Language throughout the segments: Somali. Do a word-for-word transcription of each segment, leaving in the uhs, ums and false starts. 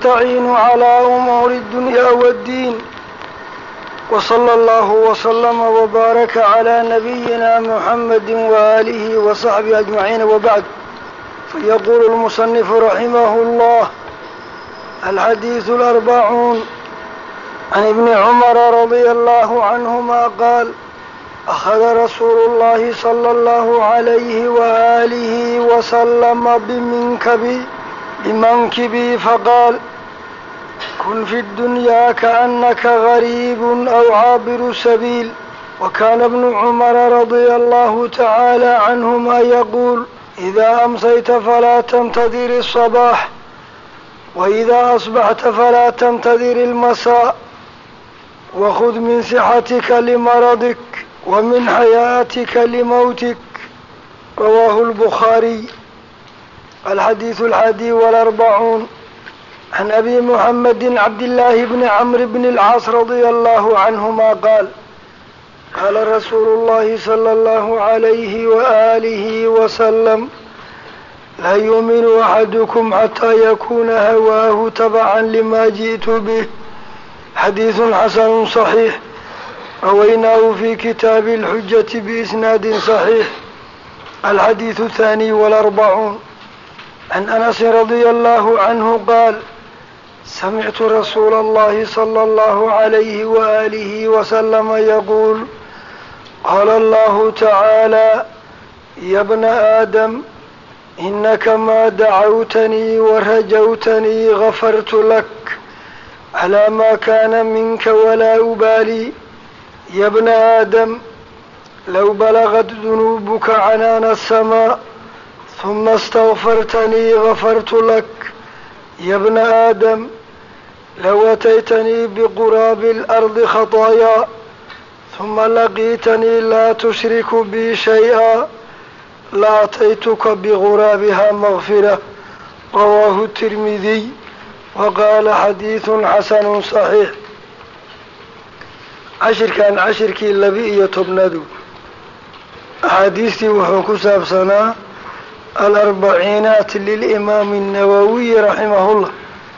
ونستعين على أمور الدنيا والدين. وصلى الله وسلم وبارك على نبينا محمد وآله وصحبه أجمعين، وبعد. فيقول المصنف رحمه الله: الحديث الأربعون. عن ابن عمر رضي الله عنهما قال: أخذ رسول الله صلى الله عليه وآله وسلم بمنكبي بمنكبي فقال: كن في الدنيا كأنك غريب أو عابر سبيل. وكان ابن عمر رضي الله تعالى عنهما يقول: إذا أمسيت فلا تنتظر الصباح، وإذا أصبحت فلا تنتظر المساء، وخذ من صحتك لمرضك ومن حياتك لموتك. رواه البخاري. الحديث الحادي والأربعون. عن أبي محمد عبد الله بن عمرو بن العاص رضي الله عنهما قال: قال رسول الله صلى الله عليه وآله وسلم: لا يؤمن أحدكم حتى يكون هواه تبعا لما جئت به. حديث حسن صحيح، رويناه في كتاب الحجة بإسناد صحيح. الحديث الثاني والأربعون. عن أنس رضي الله عنه قال: سمعت رسول الله صلى الله عليه وآله وسلم يقول: قال الله تعالى: يا ابن آدم، إنك ما دعوتني ورجوتني غفرت لك على ما كان منك ولا أبالي. يا ابن آدم، لو بلغت ذنوبك عنان السماء ثم استغفرتني غفرت لك. يا ابن آدم، لو أتيتني بقراب الأرض خطايا ثم لقيتني لا تشرك بي شيئا لأتيتك بغرابها مغفرة. رواه الترمذي وقال: حديث حسن صحيح. عشر كان عشر كي لبي يتبندو حديثي وحكو سابسنا الأربعينات للإمام النووي رحمه الله.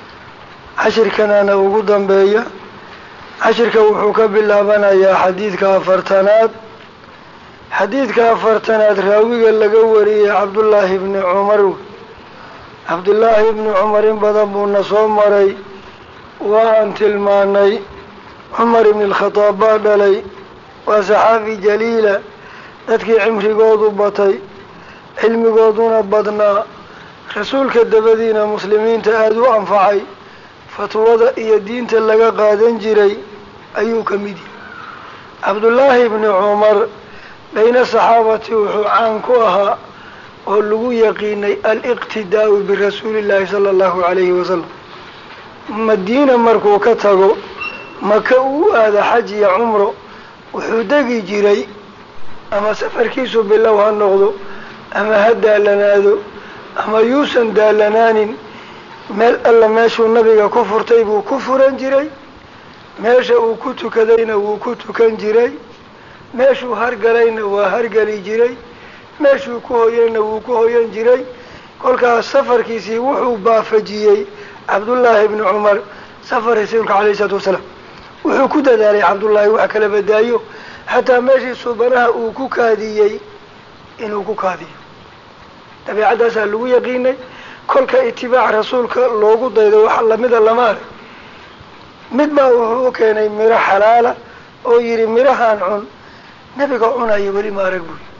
عشر كان أنا وقودا بيا عشر كوحوك بالله بنا يا حديث كافرتنات. حديث كافرتنات راوي اللقوري عبد الله بن عمر. عبد الله بن عمر بضبو النصوم مري وأنت الماني عمر بن الخطاب لي وصحابي جليلة dadkii cimrigoodu batay cilmigooduna badnaa rasuulka dabadiina muslimiinta aada u anfacay fatwada iyo diinta laga qaadan jiray ayuu ka mid yahay. cabdullaahi ibni cumar bayna saxaabati wuxuu caan ku ahaa oo lagu yaqiinay aliqtidaa'u birasuulillaahi sala allahu calayhi wasalam. madiina markuu ka tago maka uu aada xaj iyo cumro wuxuu degi jiray ama safarkiisu bilow ha noqdo ama ha daalanaado ama yuusan daalanaanin, meel alla meeshuu nabiga ku furtay buu ku furan jiray, meesha uu ku tukadayna wuu ku tukan jiray, meeshuu hargalayna waa hargali jiray, meeshuu ku hoyayna wuu ku hoyan jiray. kolkaas safarkiisii wuxuu baafajiyey cabdullaahi ibni cumar safar rasuulka calayhi salaatu wasalaam. wuxuu ku dadaalay cabdullaahi wax kala badaayo xataa meeshii suubanaha uu ku kaadiyey inuu ku kaadiyo. dabiicadaasaa lagu yaqiinay. kolka itibaac rasuulka loogu daydo wax lamida lama arag. mid baa wuxuu u keenay miro xalaala oo yidhi mirahaan cun, nabiga cunaya weli ma arag buy.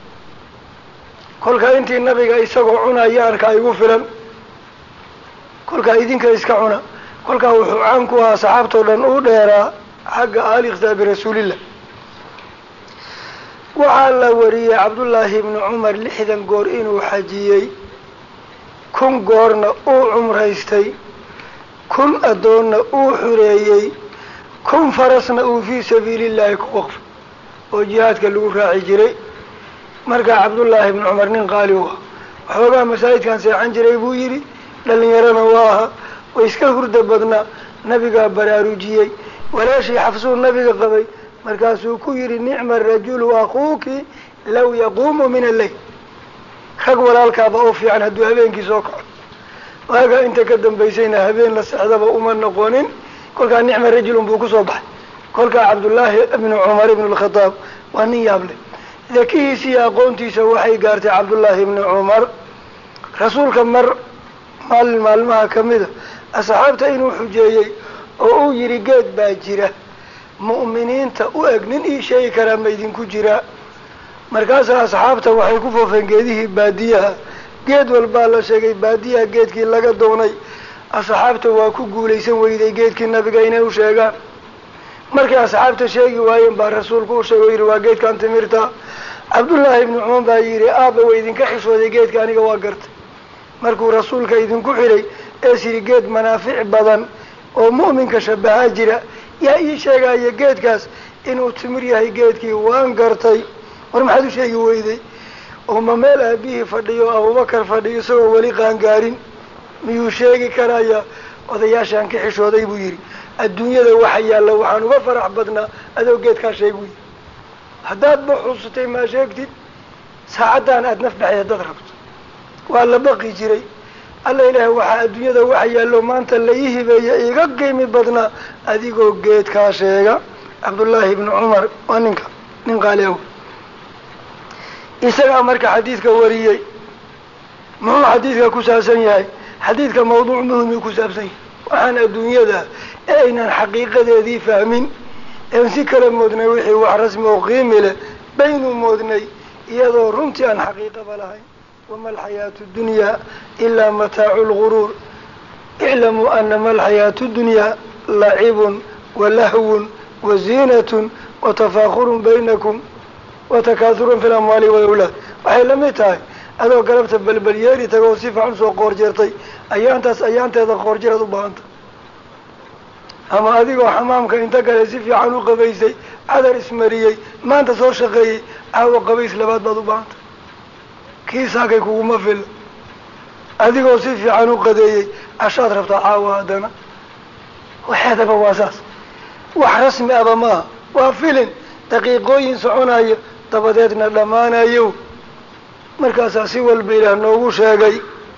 kolka intii nabiga isagoo cunaya arkaa igu filan, kolkaa idinka iska cuna. kolkaa wuxuu caan ku ahaa saxaabtoo dhan u dheeraa xagga aaliqtaa birasuulillah. waxaa la wariyey cabdullaahi ibni cumar lixdan goor inuu xajiyey, kun goorna uu cumraystay, kun addoonna uu xureeyey, kun farasna uu fii sabiilillaahi ku waqfay oo jihaadka lagu raaci jiray. markaa cabdullaahi ibni cumar nin qaali u ah, waxoogaa masaajidkan seexan jiray buu yidhi. dhalinyarana waa aha, way iska hurda badnaa. nabigaa baraarujiyey. walaashii xafsuu nabiga qabay, markaasuu ku yidhi: nicma rajulu akuuki law yaquumu min alleyl. rag walaalkaaba u fiican hadduu habeenkii soo kaco. waagaa inta ka dambaysayna habeen la sexdaba uma noqonin kolkaa nicma rajulun buu kusoo baxay kolkaa cabdullaahi ibnu cumar ibnu alkhadaab waa nin yaable dakihiisa iyo aqoontiisa waxay gaartay cabdullaahi ibnu cumar rasuulka mar maalin maalmaha kamida asxaabta inuu xujeeyey oo uu yidhi geed baa jira mu'miniinta u eg nin ii sheegi karaa ma idinku jiraa markaasaa asxaabta waxay ku foofeen geedihii baadiyaha geed walbaa la sheegay baadiyaha geedkii laga doonay asxaabta waa ku guulaysan weyday geedkii nabiga inay u sheegaan markay asxaabta sheegi waayeen baa rasuulku u sheegay o yidhi waa geedkan timirta cabdullaahi ibnu cumar baa yidhi aabba way idinka xishooday geedka aniga waa gartay markuu rasuulka idinku xidhay ees yidhi geed manaafic badan oo mu'minka shabahaa jira yaa ii sheegaya geedkaas inuu timir yahay geedkii waan gartay war maxaad u sheegi weyday oo ma meel aabihii fadhiyo abubakar fadhiyo isagoo weli qaangaarin miyuu sheegi karaya odayaashaan ka xishooday buu yidhi adduunyada waxa yaalla waxaan uga farax badnaa adoo geedkaa sheeg buyi haddaad ba xuusatay maa sheegtid saacaddan aada naf dhexay haddaad rabto waa la baqi jiray alla ilaahay waxaa adduunyada waxa yaallo maanta la ii hibeeya iga qiimi badnaa adigoo geedkaa sheega cabdullaahi ibnu cumar waa ninka nin qaaliaw isagaa marka xadiidka wariyey muxuu xadiidka ku saabsan yahay xadiidka mawduuc muhimii ku saabsan yahay waxaan adduunyada ee aynan xaqiiqadeedii fahmin een si kala moodnay wixii wax rasmi oo qiimi leh baynu moodnay iyadoo runtii aan xaqiiqaba lahayn wama alxayaatu dunyaa ilaa mataacu lguruur iclamuu anama alxayaatu dunyaa lacibun walahwun waziinatun watafaakurun baynakum watakaasurun fi lamwaali walawlaad waxay lamid tahay adoo galabta balbalyeeri tago oo si fiican soo qoor jeertay ayaantaas ayaanteeda qoor jiraad u baahanta ama adigoo xamaamka inta kale si fiican u qabaysay cadar ismariyey maanta soo shaqeeyey caawo qabays labaad baad u baahanta kii saakay kuguma filla adigoo si fiican u qadeeyey cashaad rabtaa caawa haddana waxeedaba waa saas wax rasmi aba maaha waa filin daqiiqooyin soconayo dabadeedna dhammaanayo markaasaa si walba ilaah noogu sheegay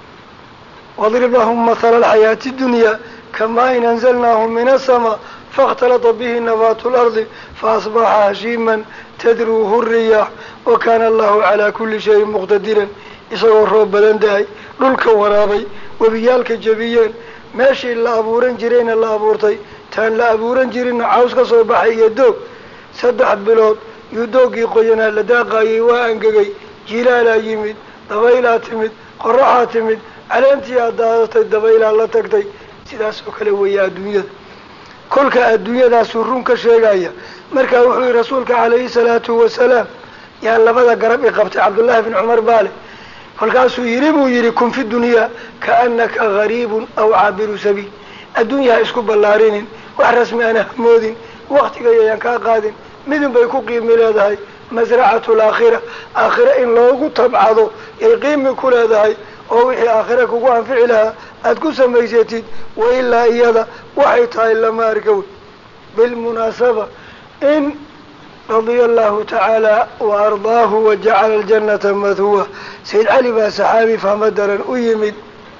wadrib lahum mathala alxayaati dunyaa kamaa in anzalnaahu min asamaa faاkhtalata bihi nabaatu lardi faasbaxa hashiiman tadruuhu riyaax wakana allahu calaa kuli shayin muqtadiran isagoo roob badan dahay dhulka waraabay webiyaalka jebiyeen meeshii la abuuran jirayna la abuurtay taan la abuuran jirinna caws ka soo baxay iyo doog saddex bilood yuu doogii qoyanaa la daaqaayay waa angegay jilaalaa yimid dabaylaa timid qoraxaa timid caleentii aad daadatay dabaylaa la tagtay sidaas oo kale weeya adduunyada kolka adduunyadaasuu run ka sheegaya markaa wuxuu yihi rasuulka calayhi salaatu wasalaam yaa labada garab i qabtay cabdullaahi bin cumar baale kolkaasuu yidhi buu yidhi kun fi dunyaa kaanaka gariibun aw caabiru sabiil adduunyaha isku ballaarinin wax rasmi ana hamoodin waktiga yayaan kaa qaadin midun bay ku qiimi leedahay masracatu laakhira aakhira in loogu tabcado yay qiimi ku leedahay oo wixii aakhira kugu anfici lahaa aada ku samaysatid wailaa iyada waxay tahay lama arka wey bilmunaasaba in radia allahu tacaala wa ardaahu wajacala aljannata madhuwa sayid cali baa saxaabi fahma daran u yimid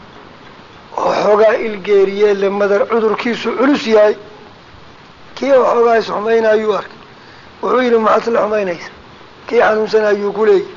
oo xoogaa ilgeeriyee le madar cudurkiisu culus yahay kii oo xoogaa isxumayna ayuu arkay wuxuu yidhi maxaad isla xumaynaysa kii xanuunsan ayuu ku leeyahy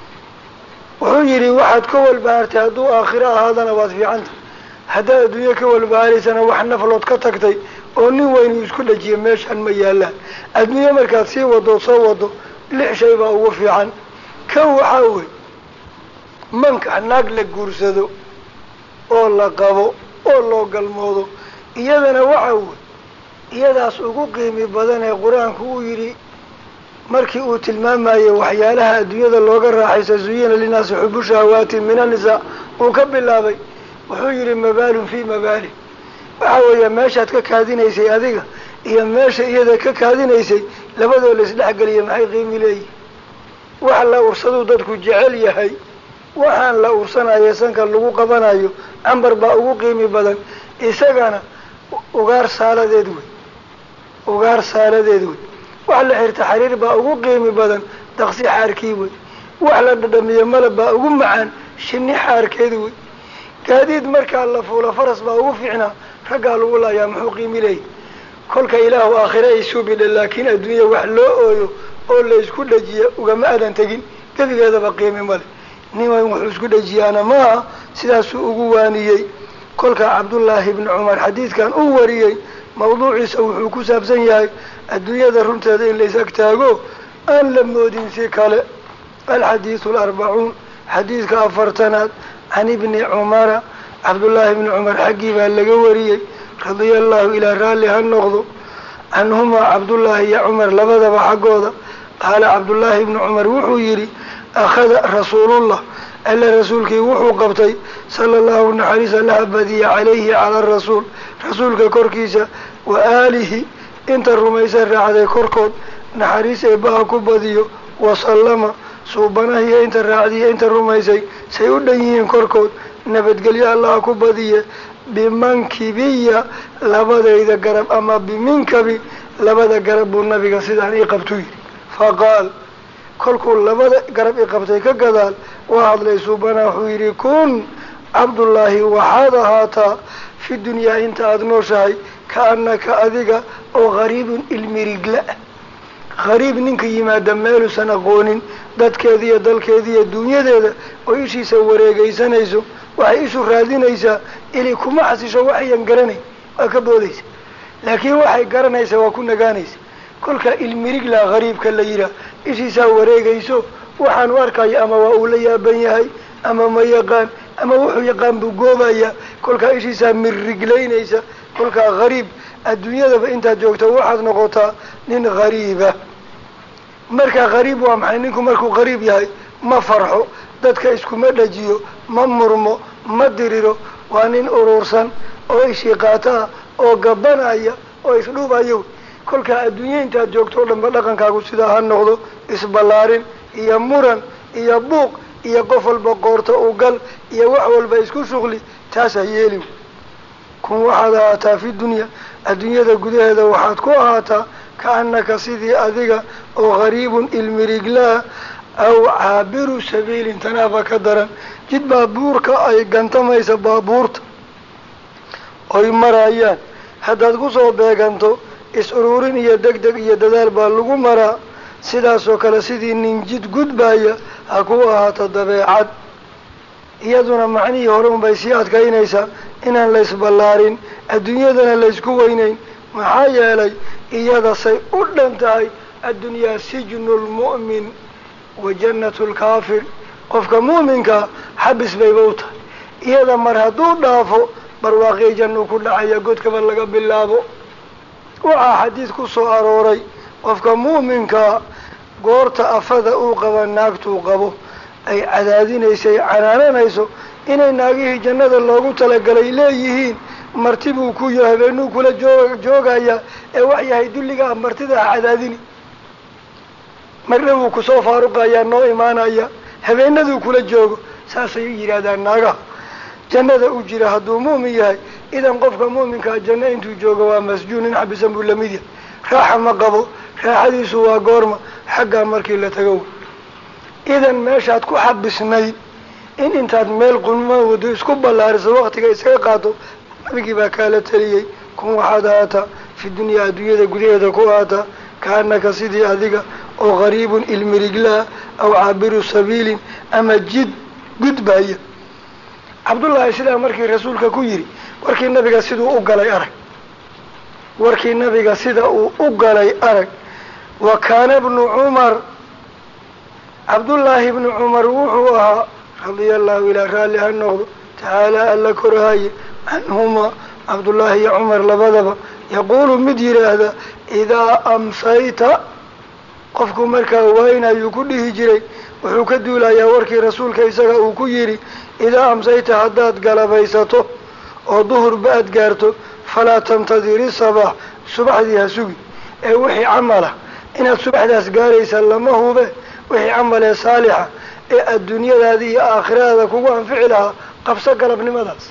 wuxuu yidhi waxaad ka walbahaartay hadduu aakhiro ahaadana waad fiicanta haddaad adduunyo ka walbahaaraysana wax naflood ka tagtay oo nin weyn uu isku dhajiya meeshaan ma yaallaan adduunyo markaad sii wado soo wado lix shay baa ugu fiican kan waxaa wey manka naag la guursado oo la qabo oo loo galmoodo iyadana waxaa wey iyadaas ugu qiimi badan ee qur-aanku uu yidhi markii uu tilmaamayey waxyaalaha adduunyada looga raaxaysa zuyina linaasi xubu shahawaati min annisaa uu ka bilaabay wuxuu yidhi mabaalun fii mabaali waxaa weeya meeshaad ka kaadinaysay adiga iyo meesha iyada ka kaadinaysay labadoo la isdhexgeliya maxay qiimi leeyihin wax la ursaduu dadku jecel yahay waxaan la ursanayo sanka lagu qabanayo cambar baa ugu qiimi badan isagana ugaar saaladeed wey ugaar saaladeed wey wax la xirta xariir baa ugu qiimi badan daqsi xaarkii wey wax la dhadhamiyo malab baa ugu macaan shinni xaarkeed wey gaadiid markaa la fuula faras baa ugu fiicnaa raggaa lagu laayaa muxuu qiimi leeyahy kolka ilaahu aakhire ay suubidha laakiin adduunya wax loo ooyo oo la isku dhajiya ugama aadan tegin gebigeedaba qiimi male niman wuxuu isku dhajiyaana maaha sidaasuu ugu waaniyey kolka cabdullaahi ibni cumar xadiidkan uu wariyey mawduuciisa wuxuu ku saabsan yahay adduunyada runteeda in lays agtaago aan la moodin si kale alxadiidu alarbacuun xadiidka afartanaad can ibni cumara cabdullaahi ibni cumar xaggii baa laga wariyey radia allahu ilaa raalli ha noqdo canhumaa cabdullaahi iyo cumar labadaba xaggooda qaala cabdullaahi ibni cumar wuxuu yidhi akhada rasuulullah alla rasuulkii wuxuu qabtay sala allahu naxariis allaha badiya calayhi cala arasuul rasuulka korkiisa wa aalihi inta rumaysan raacday korkood naxariis eebbaha ku badiyo wasallama suubanahiyo inta raacdiya inta rumaysay say u dhan yihiin korkood nabadgelyo allaha ku badiye bimankibiya labadayda garab ama biminkabi labada garab buu nabiga sidaan ii qabtu yidhi faqaal kolkuu labada garab i qabtay ka gadaal waa hadlay suubana wuxuu yidhi kun cabdullaahi waxaad ahaataa fi dunyaa inta aada nooshahay kaanaka adiga oo gariibun ilmirigla gariib ninka yimaada meeluusan aqoonin dadkeeda iyo dalkeeda iyo dunyadeeda oo ishiisa wareegaysanayso waxay isu raadinaysaa ili kuma xasisho waxayan garanayn waa ka boodaysa laakiin waxay garanaysaa waa ku nagaanaysa kolka ilmirigla gariibka la yihaa ishiisaa wareegayso waxaan u arkaya ama waa uu la yaaban yahay ama ma yaqaan ama wuxuu yaqaan buu goobaya kolkaa ishiisaa mirriglaynaysa kolkaa gariib adduunyadaba intaad joogto waxaad noqotaa nin gariiba marka gariib waa maxay ninku markuu gariib yahay ma farxo dadka iskuma dhajiyo ma murmo ma diriro waa nin urursan oo ishiiqaataa oo gabanaya oo isdhuubayo kolkaa adduunya intaad joogto o dhanba dhaqankaagu sidaa ha noqdo isballaarin iyo muran iyo buuq iyo qof walba qoorta u gal iyo wax walba isku shuqli taas ha yeeli kun waxaad ahaataa fi dunya adduunyada gudaheeda waxaad ku ahaataa kaanaka sidii adiga oo gariibun ilmiriglaa aw caabiru sabiilin tanaaba ka daran jid baabuurka ay gantamaysa baabuurta oy marayaan haddaad kusoo beeganto is-ururin iyo deg deg iyo dadaal baa lagu maraa sidaasoo kale sidii nin jid gudbaya ha ku ahaato dabeecad iyaduna macnihii hore unbay sii adkaynaysaa inaan la isballaarin adduunyadana laysku weynayn maxaa yeelay iyada say u dhan tahay addunyaa sijnu lmu'min wa jannatu lkaafir qofka mu'minkaa xabis bayba u tahay iyada mar hadduu dhaafo barwaaqii jannu ku dhacaya godkaba laga bilaabo waxaa xadiid ku soo arooray qofka mu'minkaa goorta afada uu qaba naagtuu qabo ay cadaadinaysay canaananayso inay naagihii jannada loogu talagalay leeyihiin marti buu ku yahay habeenuu kula joo joogayaa ee wax yahay dulligaa martida ha cadaadini marna wuu kusoo faaruqayaa noo imaanaya habeenaduu kula joogo saasay yidhaahdaan naagaha jannada u jira hadduu mu'min yahay idan qofka mu'minkaa janno intuu joogo waa masjuun in xabisan buu lamid yahay raaxa ma qabo raaxadiisu waa goorma xaggaa markii la tago idan meeshaad ku xabisnayd in intaad meel qulma wado isku ballaariso waktiga isaga qaato nabigii baa kaala taliyey kun waxaad ahaataa fi dunyaa adduunyada gudaheeda ku ahaataa kaanaka sidii adiga oo gariibun ilmiriglaa aw caabiru sabiilin ama jid gudbaya cabdullaahi sidaa markii rasuulka ku yidhi warkii nabiga siduu u galay arag warkii nabiga sida uu u galay arag wa kaana ibnu cumar cabdullaahi ibnu cumar wuxuu ahaa radia allahu ilaa raalli ha noqdo tacaala alla korahaye canhumaa cabdullaahi iyo cumar labadaba yaquulu mid yidhaahda idaa amsayta qofku markaa waynayuu ku dhihi jiray wuxuu ka duulayaa warkii rasuulka isaga uu ku yidhi idaa amsayta haddaad galabaysato oo duhurba aad gaarto falaa tantadiri sabaax subaxdii ha sugi ee wixii camala inaad subaxdaas gaaraysa lama hube wixii camalee saalixa ee adduunyadaada iyo aakhiradaada kugu anfici lahaa qabso galabnimadaas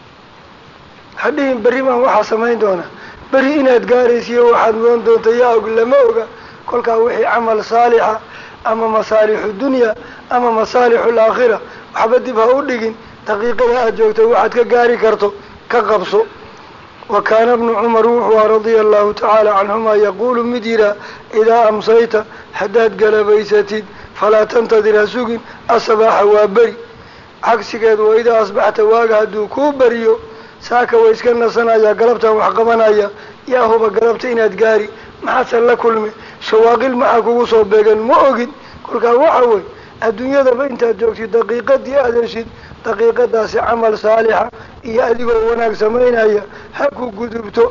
hadhihin berri baan waxaa samayn doonaa berri inaad gaaraysiyo waxaad mudan doonta yaa og lama oga kolkaa wixii camal saalixa ama masaalixu dunya ama masaalixu alaakhira waxba dib ha u dhigin دقيقة أجوكت وحد كقاري كرتو كقبصو. وكان ابن عمر رضي الله تعالى عنهما يقول مديرا إذا أمسيت حداد قلبيستين فلا تنتظر سوق الصباح وابري عكسك وإذا أصبحت واقع كوبريو ساكا ويسكن سنة يا قلبتها وحقبنا يا يا هو بقلبت إناد قاري ما حصل لكل شواغل معك وصوب بيقن مؤقد كل كواحوي الدنيا ذا بنت جوكتي دقيقة دي أدرشد دقيقة داس عمل صالحة يا أدي وناك سمينا يا حكو قدبتو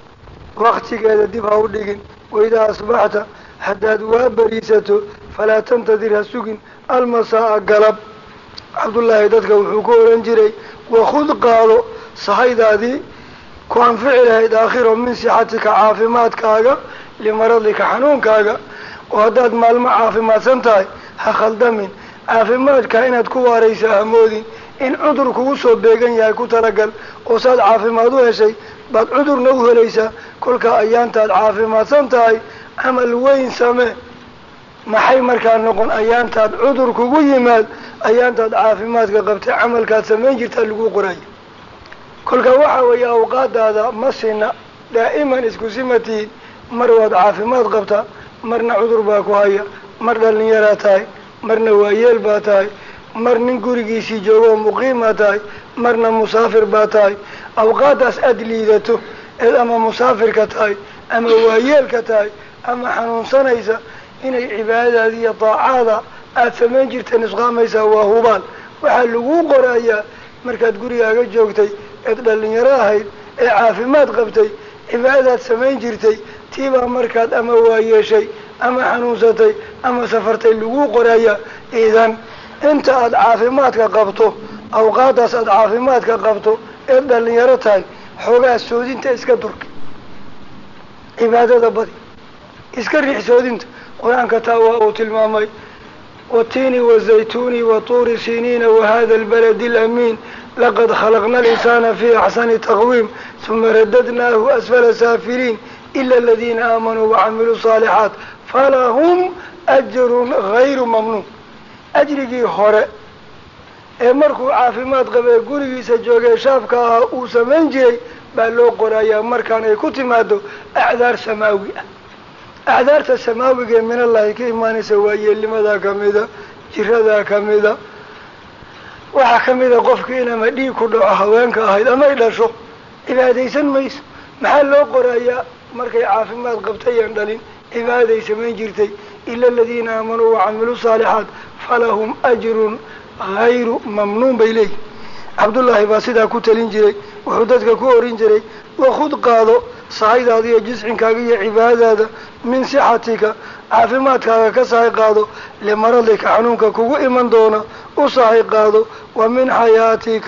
وقتك هذا دفع ودقن وإذا أصبحت حداد وابريسته فلا تنتظر السوق المساء قلب. عبد الله يددك وحكور انجري وخذ قالوا صحيد هذه كون فعلها داخل من صحتك عافمات كاغا لمرضك حنون كاغا وهداد مال معافمات سنتاي هخل دمين عافمات كائنات كواريس همودين إن عذرك وصوب بيغن ياكو ترقل وصاد عافمات وهشي بعد عذر نوه ليس كل أيانتا العافمات سنتاي عمل وين سمي maxay markaa noqon ayaantaad cudur kugu yimaad ayaantaad caafimaadka qabtay camalkaad samayn jirtaa lagu qoray kolka waxa weeye awqaadaada masina daa'iman isku simatiin mar waad caafimaad qabtaa marna cudur baa ku haya mar dhalinyaro tahay marna waayeel baa tahay mar nin gurigiisii joogo muqiima tahay marna musaafir baa tahay awqaadaas aad liidato ee ama musaafirka tahay ama waayeelka tahay ama xanuunsanaysa inay cibaadada iyo taacada aad samayn jirtay nisqaamaysa waa hubaan waxa lagu qorayaa markaad gurigaaga joogtay ee dhalinyaro ahayd ee caafimaad qabtay cibaadadaad samayn jirtay tiiba markaad ama waayeeshay ama xanuunsatay ama safartay lagu qorayaa idan inta aad caafimaadka qabto awqaadaas aad caafimaadka qabto ee dhalinyaro tahay xoogaa soodinta iska durki cibaadada badi iska riix soodinta قرآن كتاوى وتلمامي والتين والزيتون وطور سينين وهذا البلد الأمين لقد خلقنا الإنسان في أحسن تقويم ثم رددناه أسفل سافلين إلا الذين آمنوا وعملوا الصالحات فلهم أجر غير ممنون أجري هراء مركو عافمات قبل قولي سجوغي شافكا وسمنجي بلو قرايا مركان يكتمادو أعذار سماوية أعذارت السماوية من الله كإيمان سوايا لماذا كمذا جرذا كمذا وحكمذا قفك إنما دي كله أهوانك أهيدا ما يدرسو إذا ديسن ميس محل لو قرايا مركي عافمات قبطيا دلين إذا ديسن من جرتي إلا الذين آمنوا وعملوا الصالحات فلهم أجر غير ممنون بإليه. عبد الله باسدا كتلين جري وحدتك كورين جري وخذ قاضو صعيد هذه جزء كاغية عبادة من صحتك عافماتك كسعي قاضو لمرضك عنوك كو إيمان دونا وصعي قاضو ومن حياتك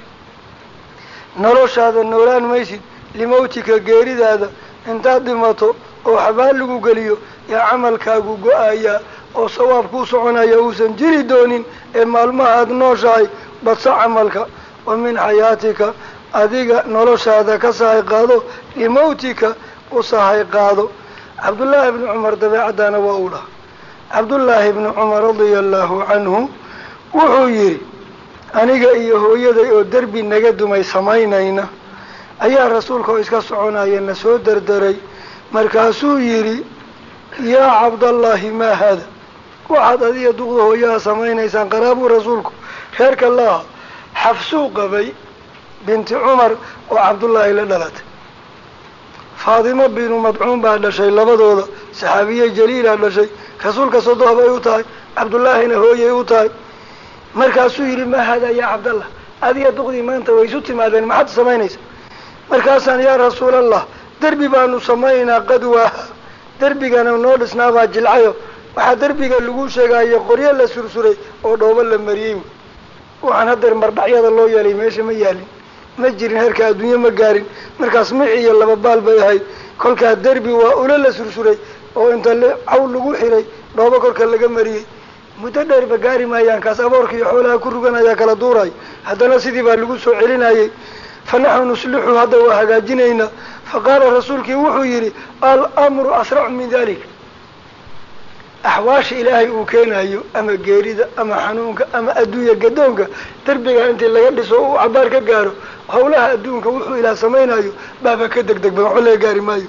نروش هذا النوران ميسي لموتك قيرد هذا انت دمتو وحبال لكو قليو يا عمل كاغو قآيا وصواب كوسعنا يوسن جري دونين إما المهد نوشاي بس عملك ومن حياتك أذيك نروش هذا كسعي قاضو لموتك وصعي قاضو. عبد الله بن عمر دبع دانا وأولا عبد الله بن عمر رضي الله عنه وحويري أنيق إيهو يدي دربي نقد ما يسمينينا أيها رسولك وإسكا سعونا ينسو دردري مركاسو يري يا عبد الله ما هذا وعد أذي يدوغه يا سميني سان قرابو رسولك خيرك الله حفصو قبي بنت عمر وعبد الله إلى دلت فاطمة بن مطعون بعد شيء لبضوضة صحابية جليلة بعد شيء رسولك صدوها بيوتاي عبد الله هنا هو يوتاي مركاسو يري ما هذا يا عبد الله هذه يدغدي ما أنت ويسوتي ما ما حد سمينيس مركاسا يا رسول الله دربي بانو سمينا قدوة دربي كانوا نولس نابا جلعيو وحا دربي كان لقو شيئا يقوريا لسرسوري ودوبا لمريم وعن هدر مربعيات الله يالي ماشي ما يالي مجرين هركا الدنيا مقارن مركاس معي يلا ببال بيهاي كل كا دربي وأولا لسرسوري وانت اللي عول لقو حيري دوبا كوركا لقا مريم متدري بقاري ما يانكاس أبورك يحولها كرغانا يا كلا دوراي هذا نسيدي بارلقو سوعلنا فنحن نصلح هذا وهجاجينينا فقال رسولك وحو يري الأمر أسرع من ذلك axwaasha ilaahay uu keenayo ama geerida ama xanuunka ama adduunya gadoonka derbiga intii laga dhiso uu cabaar ka gaaro hawlaha adduunka wuxuu ilaah samaynayo baaba ka degdeg badan waxba laga gaari maayo.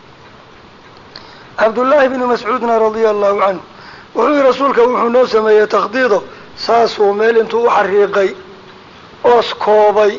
cabdullaahi bnu mascuudna radia allahu canhu wuxuu yihi rasuulka wuxuu noo sameeyey takhdiido saasuu meel intuu u xariiqay oos koobay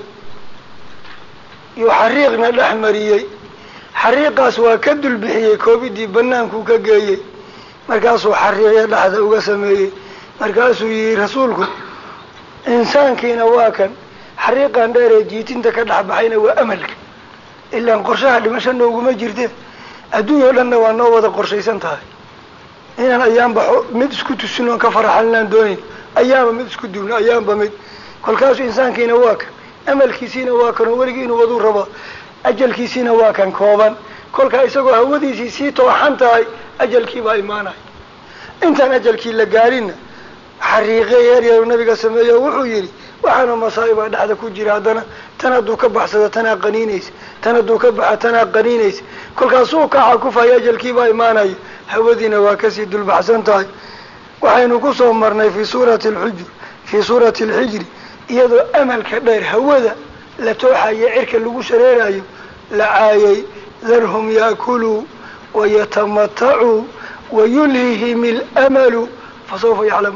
iyo xariiqna dhex mariyey. xariiqaas waa ka dulbixiyey koobidii banaankuu ka geeyey markaasuu xariiqya dhexda uga sameeyey. markaasuu yihi rasuulku insaankiina waa kan xariiqan dheer ee jiitinta ka dhex baxayna waa amalka ilaan qorshaha dhimasho nooguma jirte adduunya o dhanna waa noo wada qorshaysan tahay inaan ayaanba mid isku tusin oon ka faraxalinaan doonayn ayaanba mid isku duubno ayaanba mid kolkaasu insaankiina waa kan amalkiisiina waa kan oo weligii inuu waduu rabo ajalkiisiina waa kan kooban kolkaa isagoo hawadiisii sii tooxan tahay ajalkii baa imaanaya. intaan ajalkii la gaarinna xariiqe yeeryaru nabiga sameeyo wuxuu yidhi waxaana masaa'ibaa dhexda ku jira haddana tan hadduu ka baxsado tanaa qaniinaysa tan hadduu ka baxa tanaa qaniinaysa kolkaasuu kaca kufaya ajalkii baa imaanaya hawadiina waa kasii dulbaxsan tahay. waxaynu ku soo marnay fi suurati alxujr fii suurati alxijri iyadoo amalka dheer hawada la tooxayo cirka lagu shareerayo la caayay darhum yaakuluu wayatamatacuu wayulhihim alamalu fasawfa yaclamu.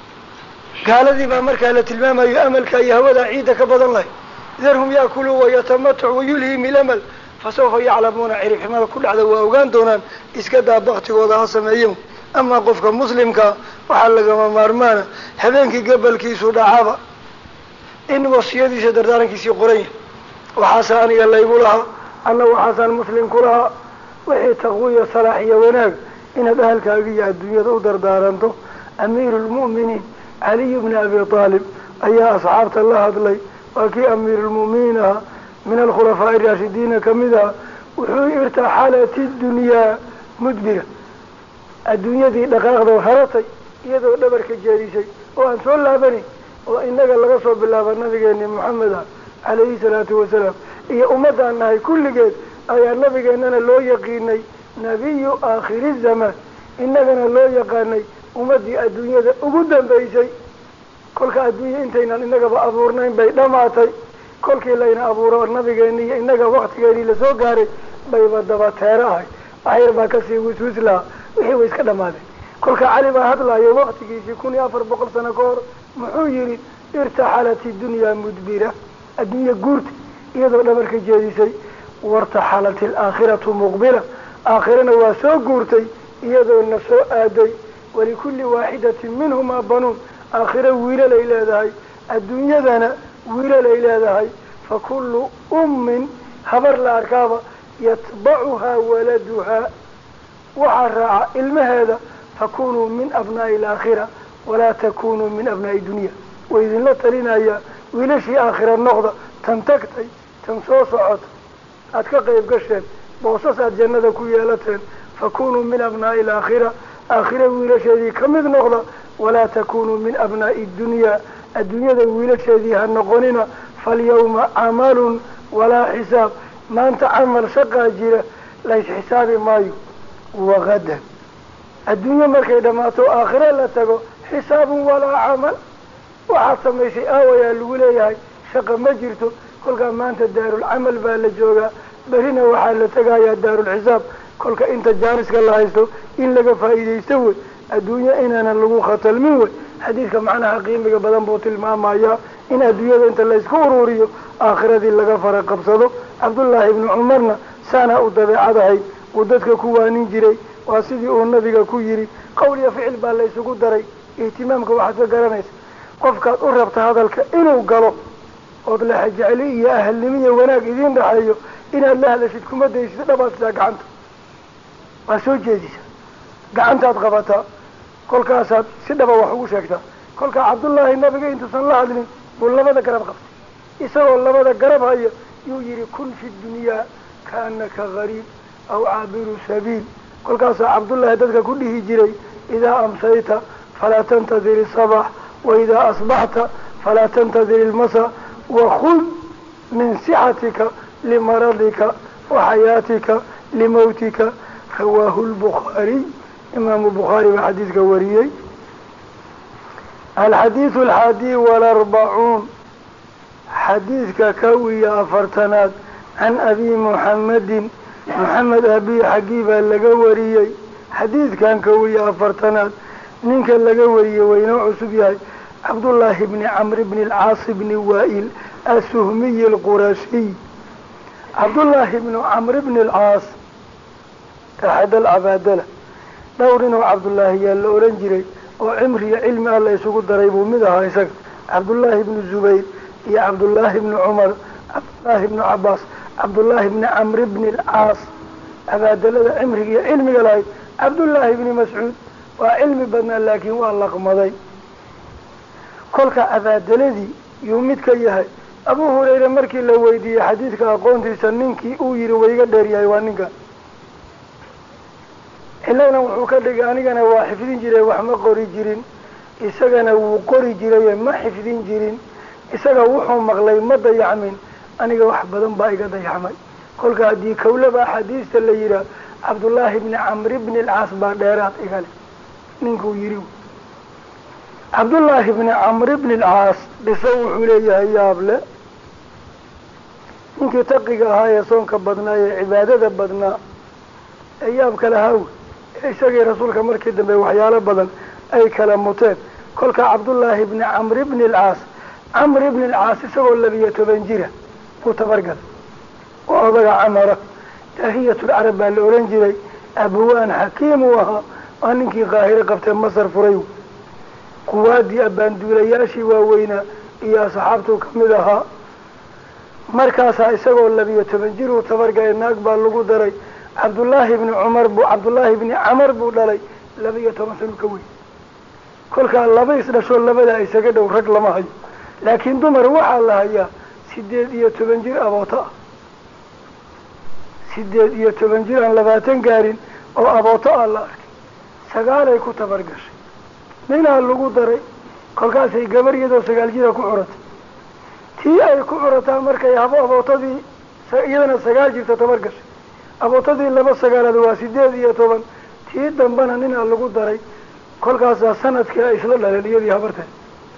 gaaladii baa markaa la tilmaamayo amalka iyo hawada ciidda ka badan lahay darhum yaakuluu wayatamatacuu wayulhihim alamal fasawfa yaclamuuna ciribximada ku dhacda waa ogaan doonaan iska daa baktigooda ha sameeyen. amaa qofka muslimkaa waxaa lagama maarmaana habeenkii gabalkiisu dhacaba in wasiyadiisa dardaarankiisii qoran yahay. waxaasa aniga laygu lahaa anna waxaasaan muslim ku lahaa wixii taqwiya salaax iyo wanaag inaad ahalkaaga iyo adduunyada u dardaaranto. amiiru lmu'miniin caliy bni abi aalib ayaa asxaabta la hadlay waa kii amiirulmu'miniin ahaa min alkhulafaa'i raashidiina kamid aha. wuxuu irtaxalati dunyaa mudbira adduunyadii dhaqaaqda haratay iyadoo dhabarka jeedisay oo aan soo laabanayn oo inaga laga soo bilaaba nabigeeni moxamed ah calayhi salaatu wasalaam iyo ummaddaan nahay kulligeed ayaa nabigeennana loo yaqiinay nabiyu aakhiri zamaan inagana loo yaqaanay ummaddii adduunyada ugu dambaysay. kolka adduunya intaynan inagaba abuurnayn bay dhamaatay kolkii layna abuuro nabigeeni iyo inaga waktigeedii lasoo gaaray bayba daba teero ahay waxyar baa kasii wiswis lahaa wixii way iska dhamaadeen. kolka cali baa hadlaayo waktigiisii kun iyo afar boqol sano ka hor muxuu yihi irtaxalat idunyaa mudbira adduunya guurta iyadoo dhabarka jeedisay wartaxalat alaakhiratu muqbila aakhirana waa soo guurtay iyadoo na soo aaday. walikulli waaxidatin minhumaa banuun aakhira wiilalay leedahay adduunyadana wiilalay leedahay. fakullu ummin habar la arkaaba yatbacuhaa waladuhaa waxaa raaca ilmaheeda fakunuu min abnaa'i alaakhira walaa takunuu min abnaa'i dunya. way idinla talinayaa wiilashii aakhira noqda tan tagtay tan soo socota aad ka qayb gasheen boosas aad jannada ku yeelateen. fakunuu min abnaa'i alaakhira aakhira wiilasheedii ka mid noqda walaa takunuu min abnaa'i dunyaa adduunyada wiilasheedii ha noqonina. falyawma camalun walaa xisaab maanta camal shaqaa jira lays xisaabi maayo. wagadan adduunye markay dhammaato aakhira la tago xisaabun walaa camal waxaad samaysay aawayaa lagu leeyahay shaqa ma jirto. kolkaa maanta daarulcamal baa la joogaa berina waxaa la tegayaa daarulxisaab. kolka inta jaaniska la haysto in laga faa'iidaysto wey adduunye inaanan lagu khatalmin wey. xadiidka macnaha qiimiga badan buu tilmaamayaa in adduunyada inta laysku ururiyo aakhiradii laga fara qabsado. cabdullaahi ibnu cumarna saana u dabeecadahay uu dadka ku waanin jiray waa sidii uu nabiga ku yidhi qowl iyo ficil baa laysugu daray. ihtimaamka waxaad ka garanaysa qofkaad u rabta hadalka inuu galo ood laxajecli iyo ahalnimo iyo wanaag idiin dhaxeeyo inaad la hadashid kuma daysid dhabaad sidaa gacanta waa soo jeedisa gacantaad qabataa kolkaasaad si dhaba wax ugu sheegtaa. kolkaa cabdullaahi nabiga intuusan la hadlin buu labada garab qabtay isagoo labada garab haya yuu yihi kun fi dunyaa kaanaka gariib aw caabiru sabiil. kolkaasaa cabdullaahi dadka ku dhihi jiray idaa amsayta falaa tantadiri sabax waidaa asbaxta falaa tantadiri ilmasa wakud min sixatika limaradika waxayaatika limawtika rawaahu lbukhaariy imaamu bukhaari baa xadiidka wariyey. alxadiidu alxaadi walarbacuun xadiidka kow iyo afartanaad can abi muxamedin moxamed aabihi xaggii baa laga wariyey. xadiidkan kow iyo afartanaad ninka laga wariyey waynoo cusub yahay cabdullaahi bni camr bni alcaas bni waa'il asuhmiyi alqurashiy. cabdullaahi bnu camr bni alcaas axad alcabaadala dhowr inuu cabdullaahi yaa la ohan jiray oo cimriyo cilmi alla isugu daray buu mid ahaa isaga. cabdullaahi bnu zubayr iyo cabdullaahi bni cumar, cabdullaahi bnu cabaas, cabdullaahi bni camr bni alcaas. cabaadalada cimriga iyo cilmiga lahayd cabdullaahi bni mascuud waa cilmi badnaa laakiin waa laqmaday. kolka cabaadaladii yuu mid ka yahay. abu hurayra markii la weydiiyey xadiidka aqoontiisa ninkii uu yihi wayga dheer yahay waa ninka. cilana wuxuu ka dhigay anigana waa xifdin jiray wax ma qori jirin, isagana wuu qori jiraye ma xifdin jirin. isaga wuxuu maqlay ma dayacmin, aniga wax badan baa iga dayacmay. kolka haddii kawlaba axaadiista la yihaa cabdullaahi bni camr bni alcaas baa dheeraad igale ninkuu yihi. cabdullaahi bni camr bni alcaas dhiso wuxuu leeyahay yaable. ninkii taqiga ahaa ee soonka badnaa ee cibaadada badnaa ee yaabka lahaa ee isagii rasuulka markii dambe waxyaalo badan ay kala muteen. kolka cabdullaahi bni camr bni alcaas camr bni alcaas isagoo labiyo toban jira ku tabargal oo odaga camara daahiyatulcarab baa la ohan jiray. abwaan xakiim uu ahaa waa ninkii qaahiro qabtee masar furay. quwaadii abbaanduulayaashii waaweynaa iyo asxaabtuu kamid ahaa. markaasaa isagoo labiyo toban jir uu tabargalay naag baa lagu daray. cabdullaahi bni cumar buu cabdullaahi bni camar buu dhalay laba-iyo toban sano ka weyn. kolkaa laba isdhashoo labadaa isaga dhow rag lama hayo, laakiin dumar waxaa la hayaa sideed iyo toban jir aboota ah. sideed iyo toban jir aan labaatan gaarin oo abooto ah la arkay. sagaalay ku tabargashay, ninaa lagu daray. kolkaasay gabar iyadoo sagaal jira ku curatay. tii ay ku curataa markay habo abootadii iyadana sagaal jirta tabargashay. abootadii laba sagaalaad waa sideed iyo toban. tii dambana ninaa lagu daray. kolkaasaa sanadkii ay isla dhaleen iyadii habarteed.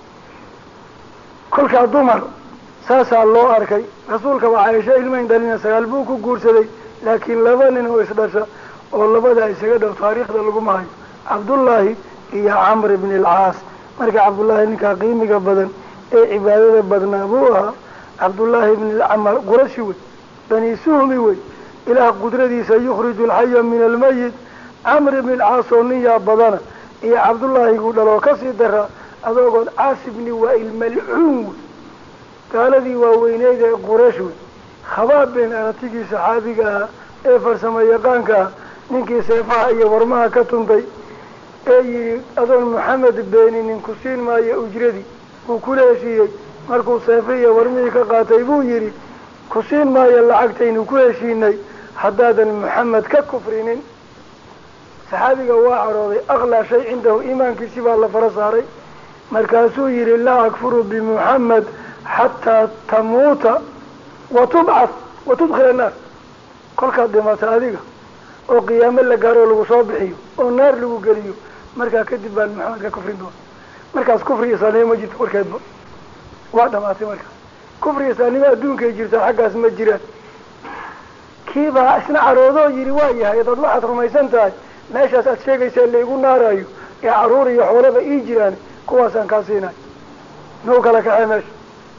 kolkaa dumar saasaa loo arkay. rasuulka waa caaisha ilmayn dhalina sagaal buu ku guursaday, laakiin laba nin oo isdhasha oo labada isaga dhow taariikhda laguma hayo, cabdullaahi iyo camr bni alcaas. marka cabdullaahi ninkaa qiimiga badan ee cibaadada badnaa buu ahaa. cabdullaahi bni camar qurashi wey, bani suhmi wey. ilaah qudradiisa yukhriju alxaya min almayit. camr bni alcaas oo nin yaa badana iyo cabdullaahigu dhaloo kasii daraa adoogood caasi bni waa'il malcuun wey. gaaladii waaweyneyd ee quraysh wey. khabaab been aratigii saxaabiga ahaa ee farsamo yaqaanka ah, ninkii seefaha iyo warmaha ka tuntay ee yihi adoon maxamed beeninin ku siin maayo ujradii wuu kula heshiiyey. markuu seefa iyo warmihii ka qaatay buu yihi ku siin maayo lacagtaynu ku heshiinay haddaadan maxamed ka kufrinin. saxaabiga waa carooday, aqlaa shay cindahu iimaankiisi baa la fara saaray. markaasuu yihi laa akfuru bimuxamed xataa tamuuta watubcad watudkhila annaar. kolkaad dhimata adiga oo qiyaamo la gaaro lagu soo bixiyo oo naar lagu geliyo, markaa kadib baan maxamed ka kufrin doona. markaas kufri islaanimo ma jirto warkeedba, waa dhamaatay. markaas kufri islaanimo adduunkay jirtaa, xaggaas ma jiraan. kiibaa isna caroodoo yihi waa yahay dad waxaad rumaysan tahay meeshaas aad sheegaysaa laigu naarayo ee caruur iyo xoolaba ii jiraan, kuwaasaan kaa siinayo. noo kala kaxee meesha.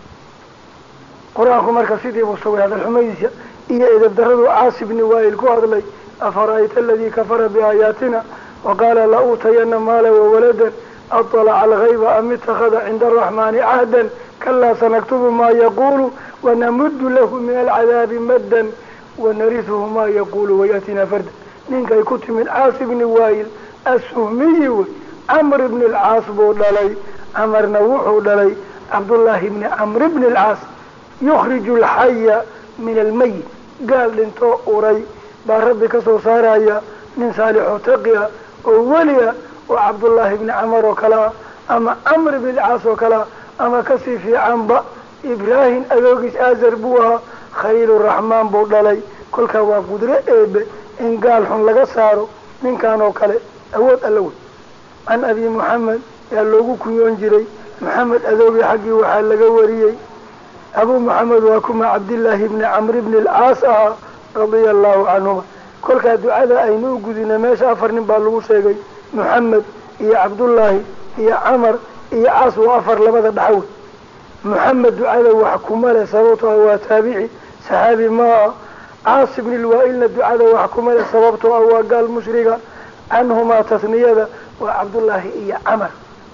qur-aanku marka sidii buu sugay hadal xumadiisa iyo edeb daradu caasi bni waa'il ku hadlay. afara'ayta aladii kafara biaayaatina waqaala la uutayana maala wawaladan aطalaca algayba am itakada cinda araxmaani cahdan kalaa sanaktubu maa yaqulu wanamuddu lahu min alcadaabi maddan wanarisuhu maa yaqulu wayatina farda. ninkay ku timid caasi bni waa'il asuhmiyi wey. camr bni alcaas buu dhalay. camarna wuxuu dhalay cabdullaahi bni camr bni alcaas. yukhriju alxaya min almayit. gaal dhintoo uray baa rabbi ka soo saaraya nin saalixoo taqi ah oo weli ah oo cabdullaahi bni camar oo kale ah ama camr bni alcaas oo kale ah ama kasii fiicanba. ibraahim adoogiis aazar buu ahaa. khaliiluraxmaan buu dhalay. kolkaa waa qudro eebe in gaal xun laga saaro ninkan oo kale. أود ألوي عن أبي محمد يالوغو كنيون جري محمد أذوبي حقي وحال لقوريي أبو محمد وكما عبد الله بن عمرو بن العاص رضي الله عنهما كل كدعاء أينو قدنا ما سافر نبالغو شيء محمد يا عبد الله يا عمر يا عاص وافر لبدا دحوي محمد دعاء وحكومه له سببته وتابعي صحابي ما عاص بن الوائل دعاء وحكومه له سببته او قال مشركا عنهما تثنيه وعبد الله يا عمر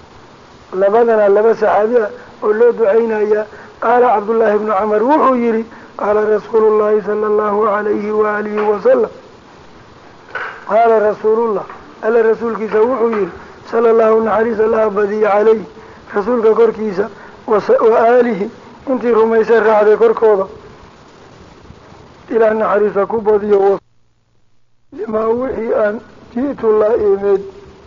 لبدنا لبس صحابي ولو دعينا يا قال عبد الله بن عمر وحو يري قال رسول الله صلى الله عليه واله وسلم قال رسول الله ألا رسول كيسا وحو يري صلى الله عليه وسلم بدي عليه رسولك كوركيسا وآله انتي رميسا رعدي كوركوضا إلى أن حريصا كبضي وصل لما وحي أن جئت الله إيمد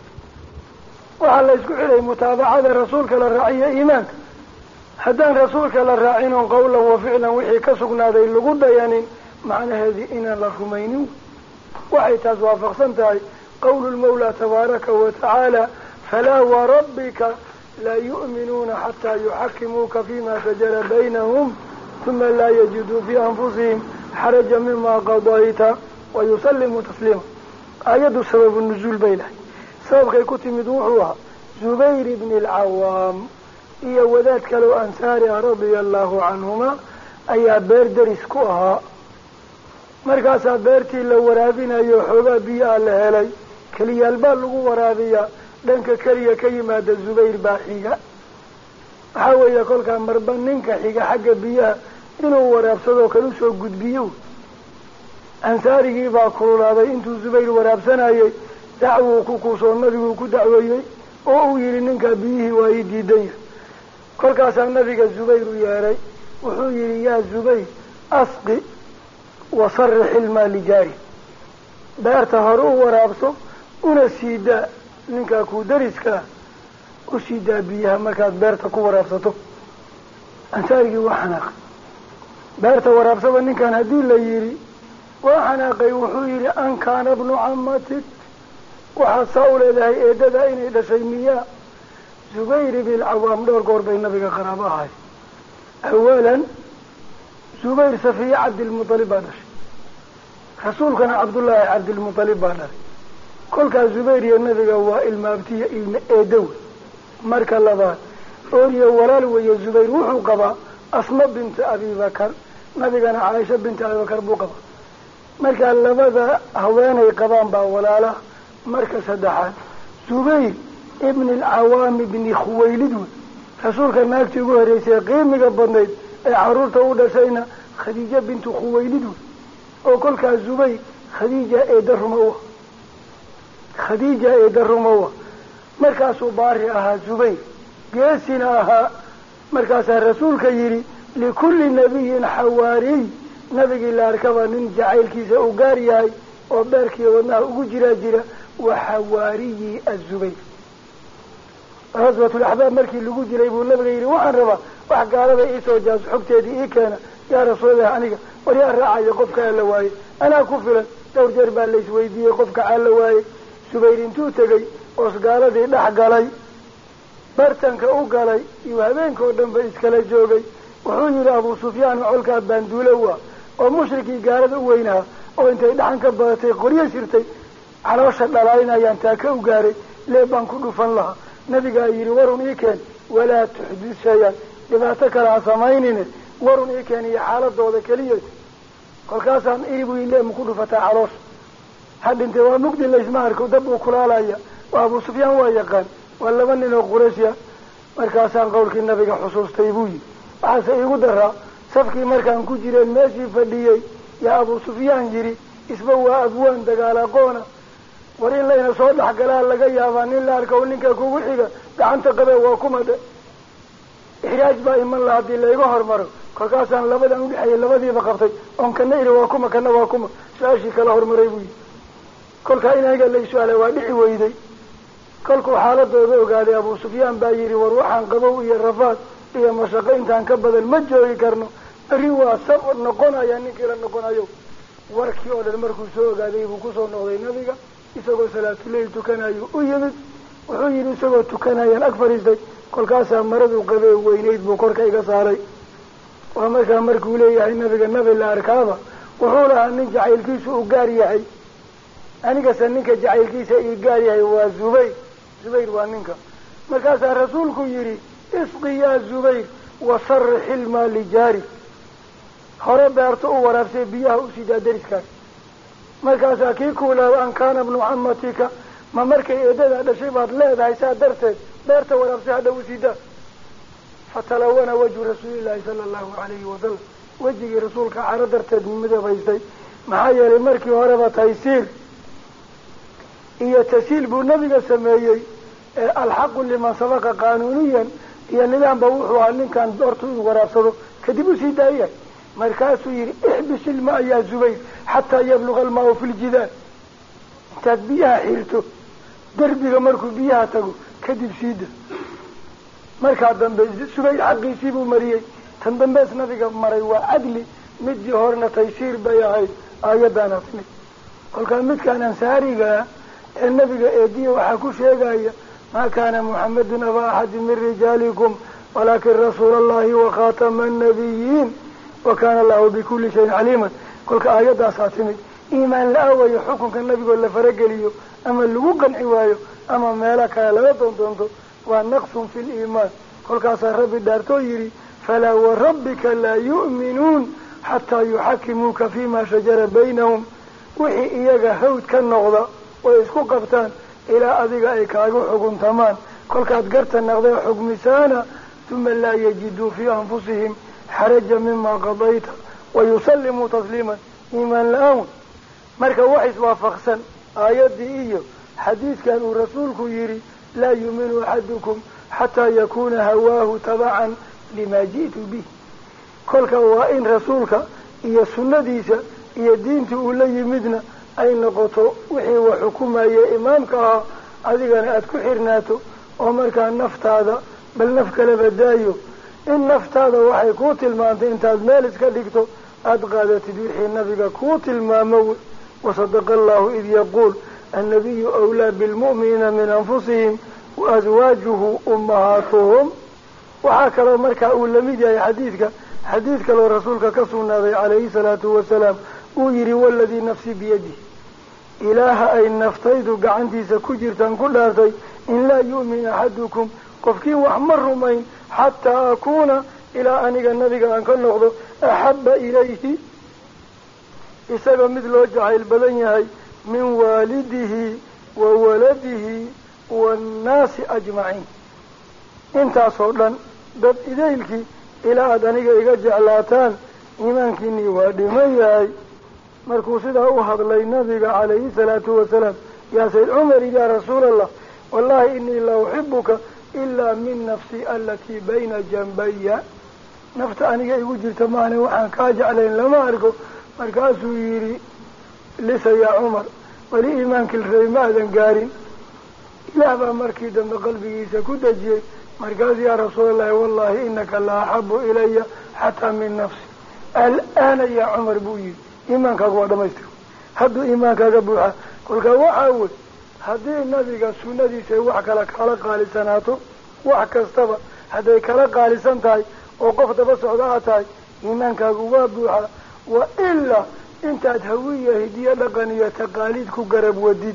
وعلى يسكو إليه متابعة رسولك للرعية إيمان حدان رسولك للرعين قولا وفعلا وحي كسقنا ذي اللقود يعني معنى هذه إنا لرمينو وحي تزوافق سنتهي قول المولى تبارك وتعالى فلا وربك لا يؤمنون حتى يحكموك فيما شجر بينهم ثم لا يجدوا في أنفسهم حرجا مما قضيت ويسلموا تسليما آيات سبب النزول بينه سبب كيكوتي مدوحوها زبير بن العوام إيا وذات لو أنسارها رضي الله عنهما أي بيردر اسكوها مركاسا بيرتي لو ورابنا يوحوغا بيا لهلي كليا البال لغو ورابيا دنك كليا كيما دا الزبير باحيغا حاوي يقول كان مربان ننك حيغا حق بيا إنو وراب صدو كنوسو قد بيو أنساري با كرولا انتو الزبير وراب سنايي دعوو كوكوسو النبي وكو دعويي oo yiri ninka biyihi way diiday kolkaas nabiga Zubayr yaaray wuxuu yiri ya Zubayr asqi wa sarrih al-mal jari daarta horu waraabso una siida ninka ku dariska u siida biyaha markaad beerta ku waraabsato ansaarigi waxanaaq beerta waraabsada ninkan hadii la yiri waxanaaqay wuxuu yiri an kana ibn ammatik وحصاول لها إيدادا إني دشيمية زبير بن العوام دور قرب النبي قرابها أولا زبير سفي عبد المطلب هذا رسول كان عبد الله عبد المطلب هذا كل كان زبير النبي هو المابتي إيدو مرك الله أوري ورال ويا زبير وحو قبا أسماء بنت أبي بكر نبي كان عائشة بنت أبي بكر بو قبا مرك الله هذا هواني قبان با ولا له مركز سدحان زبير ابن العوام بن خويلد رسولك ما يكتبوه ريسي قيمة بنديد عرورته ودسينا خديجة بنت خويلد وكل كان زبير خديجة ايدر موه خديجة ايدر موه مركز باري اها زبير قيسنا اها مركز الرسول كيري لكل نبي حواري نبي الله ركبا ننجعيل كيسا وقارياي وباركي وناه وجرا جرا وحواري الزبير غزوة الأحباب مركي اللي قد جريبه النبي غيري وعن ربا وحقال هذا إيسا وجاز حبتي دي إيه كان يا رسول الله عنك وليا الرعاية قفك على واي أنا كفلا دور جربان ليس ويدي قفك على واي زبير انتو تقي وصقال دي لحقالي برتنك أوقالي يوهبينك ودن فإسكالي جوغي وحوني أبو سفيان وعلك باندولوا ومشركي قالت أوينها وانت دحنك باتي قرية سرتي على وشك للاينا ينتاكا وقاري ليبان كله فن لها نبي قايري ورون إيكان ولا تحدث شيئا لما تكر عصمينين ورون إيكان هي حالة دوضة كلية قال كاسان إيبو إليه كله فتاة عروس حد انت ومقدي اللي اسمعك ودبوا كلالايا وابو سفيان ويقان ولا مننا قريشيا مركاسان قولك النبي حصوص تيبوي وحاسا يقدرها سفكي مركان كجيرين ماشي فديي يا أبو سفيان جري اسمه أبوان دقالا قونا ورين لينا صوت حقلال لقى يابان إلا أركونيك كوكو حيقا دعنت قبه وكما ده إحراج با إما الله عبد الله يقهر مرو كاكاسان لبدا نبحي لبدي بقفتي أم كان إلي وكما كان وكما شاشي كالهر مريبوي كل كاينا قال لي سؤال وادعي ويدي كلكو حالة دوذو قال يا أبو سفيان بايري وروحان قبوي الرفات إيا مشاقين تان كبدا المجوي كرنو الروا سبر نقونا يعني كلا نقونا يو warkii oo dhan markuu soo ogaaday buu ku soo noqday nabiga isagoo salaatuleyl tukanayo u yimid wuxuu yidhi isagoo tukanayaan ag fadhiistay kolkaasaa maradu qabee weynayd buu korka iga saaray waa markaa markuu leeyahay nabiga nabi la arkaaba wuxuu lahaa nin jacaylkiisu u gaar yahay anigase ninka jacaylkiisa ii gaar yahay waa zubayr zubayr waa ninka markaasaa rasuulku yidhi isqi yaa zubayr wasarix ilmaa lijaari hore beerto u waraabsay biyaha u sidaa deriskaas markaasaa kii kuulaaba an kaana bnu camatika ma markay eedadaa dhashay baad leedahay saa darteed beerta waraabsay hadha u sidaa fatalawana wajhu rasuulillahi sala allahu calayhi wasalam wejigii rasuulka caro darteed midabaystay maxaa yeelay markii horeba taysiir iyo tasiil buu nabiga sameeyey alxaqu liman sabaqa qaanuuniyan iyo nidaamba wuxuu ahaa ninkan doortu inuu waraabsado kadib usii daayahay markaasuu yidhi ixbis ilmaa yaa zubayr xataa yabluga almaau fi ljidaal intaad biyaha xirto derbiga markuu biyaha tago kadib siida markaa dambe zubayr xaqiisii buu mariyey tan dambees nabiga maray waa cadli midii horena taysiir bay ahayd aayadaana timid kolkaa midkaan ansaarigaa ee nabiga eediya waxaa ku sheegaya maa kaana muxamedun aba axadin min rijaalikum walaakin rasuula allahi wakhaatama annabiyiin wa kaana allahu bikulli shayin caliiman kolka aayadaasaa timid iimaan la aawayo xukunka nabigoo la farageliyo ama lagu qanci waayo ama meelo kale laga doondoonto waa naqsun fi liimaan kolkaasaa rabbi dhaartoo yidhi falaa warabbika laa yu'minuun xataa yuxakimuuka fima shajara baynahum wixii iyaga hawd ka noqda way isku qabtaan ilaa adiga ay kaaga xuguntamaan kolkaad garta naqdee xugmisaana uma laa yajiduu fii anfusihim xaraja mima qadayta wayusallimuu tasliiman iimaan la-aan marka wax iswaafaqsan aayaddii iyo xadiidkan uu rasuulku yidhi laa yuuminu axadukum xataa yakuuna hawaahu tabacan lima ji'tu bih kolka waa in rasuulka iyo sunnadiisa iyo diintii uu la yimidna ay noqoto wixii wa xukumaye imaamka ahaa adigana aada ku xirnaato oo markaa naftaada bal naf kaleba daayo in naftaada waxay kuu tilmaantay intaad meel iska dhigto aada qaadatid wixii nabiga kuu tilmaamo wasadaqa allahu id yaquul annabiyu awlaa bilmu'miniina min anfusihim wa aswaajuhu ummahaatuhum waxaa kaloo markaa uu lamid yahay xadiidka xadiid kaloo rasuulka ka sugnaaday calayhi salaatu wasalaam uu yidhi waladii nafsii biyadihi ilaaha ay naftaydu gacantiisa ku jirtaan ku dhaartay in laa yu'min axadukum qofkiin wax ma rumayn xataa akuuna ilaa aniga nabiga aan ka noqdo axabba ilayhi isaga mid loo jacayl badan yahay min waalidihi wa waladihi waannaasi ajmaciin intaasoo dhan dad idaylkii ilaa aada aniga iga jeclaataan iimaankiinii waa dhiman yahay markuu sidaa u hadlay nabiga calayhi salaatu wasalaam yaa sayd cumar yaa rasuula allah wallahi inii la uxibuka ilaa min nafsi alatii bayna janbaya nafta aniga igu jirta maane waxaan kaa jeclayn lama arko markaasuu yidhi lisa yaa cumar weli iimaankii rabay ma aadan gaarin ilaah baa markii dambe qalbigiisa ku dejiyey markaas yaa rasuulallahi wallahi inaka la axabu ilaya xataa min nafsi al'aana yaa cumar buu yidhi iimaankaaga waa dhamaystira hadduu iimaankaaga buuxa kolkaa waxaa wey haddii nabiga sunnadiisa ay wax kala kala qaalisanaato wax kastaba hadday kala qaalisan tahay oo qof daba socda aad tahay iimaankaagu waa buuxa wa ilaa intaad hawiya hidiyo dhaqan iyo taqaaliid ku garab wadid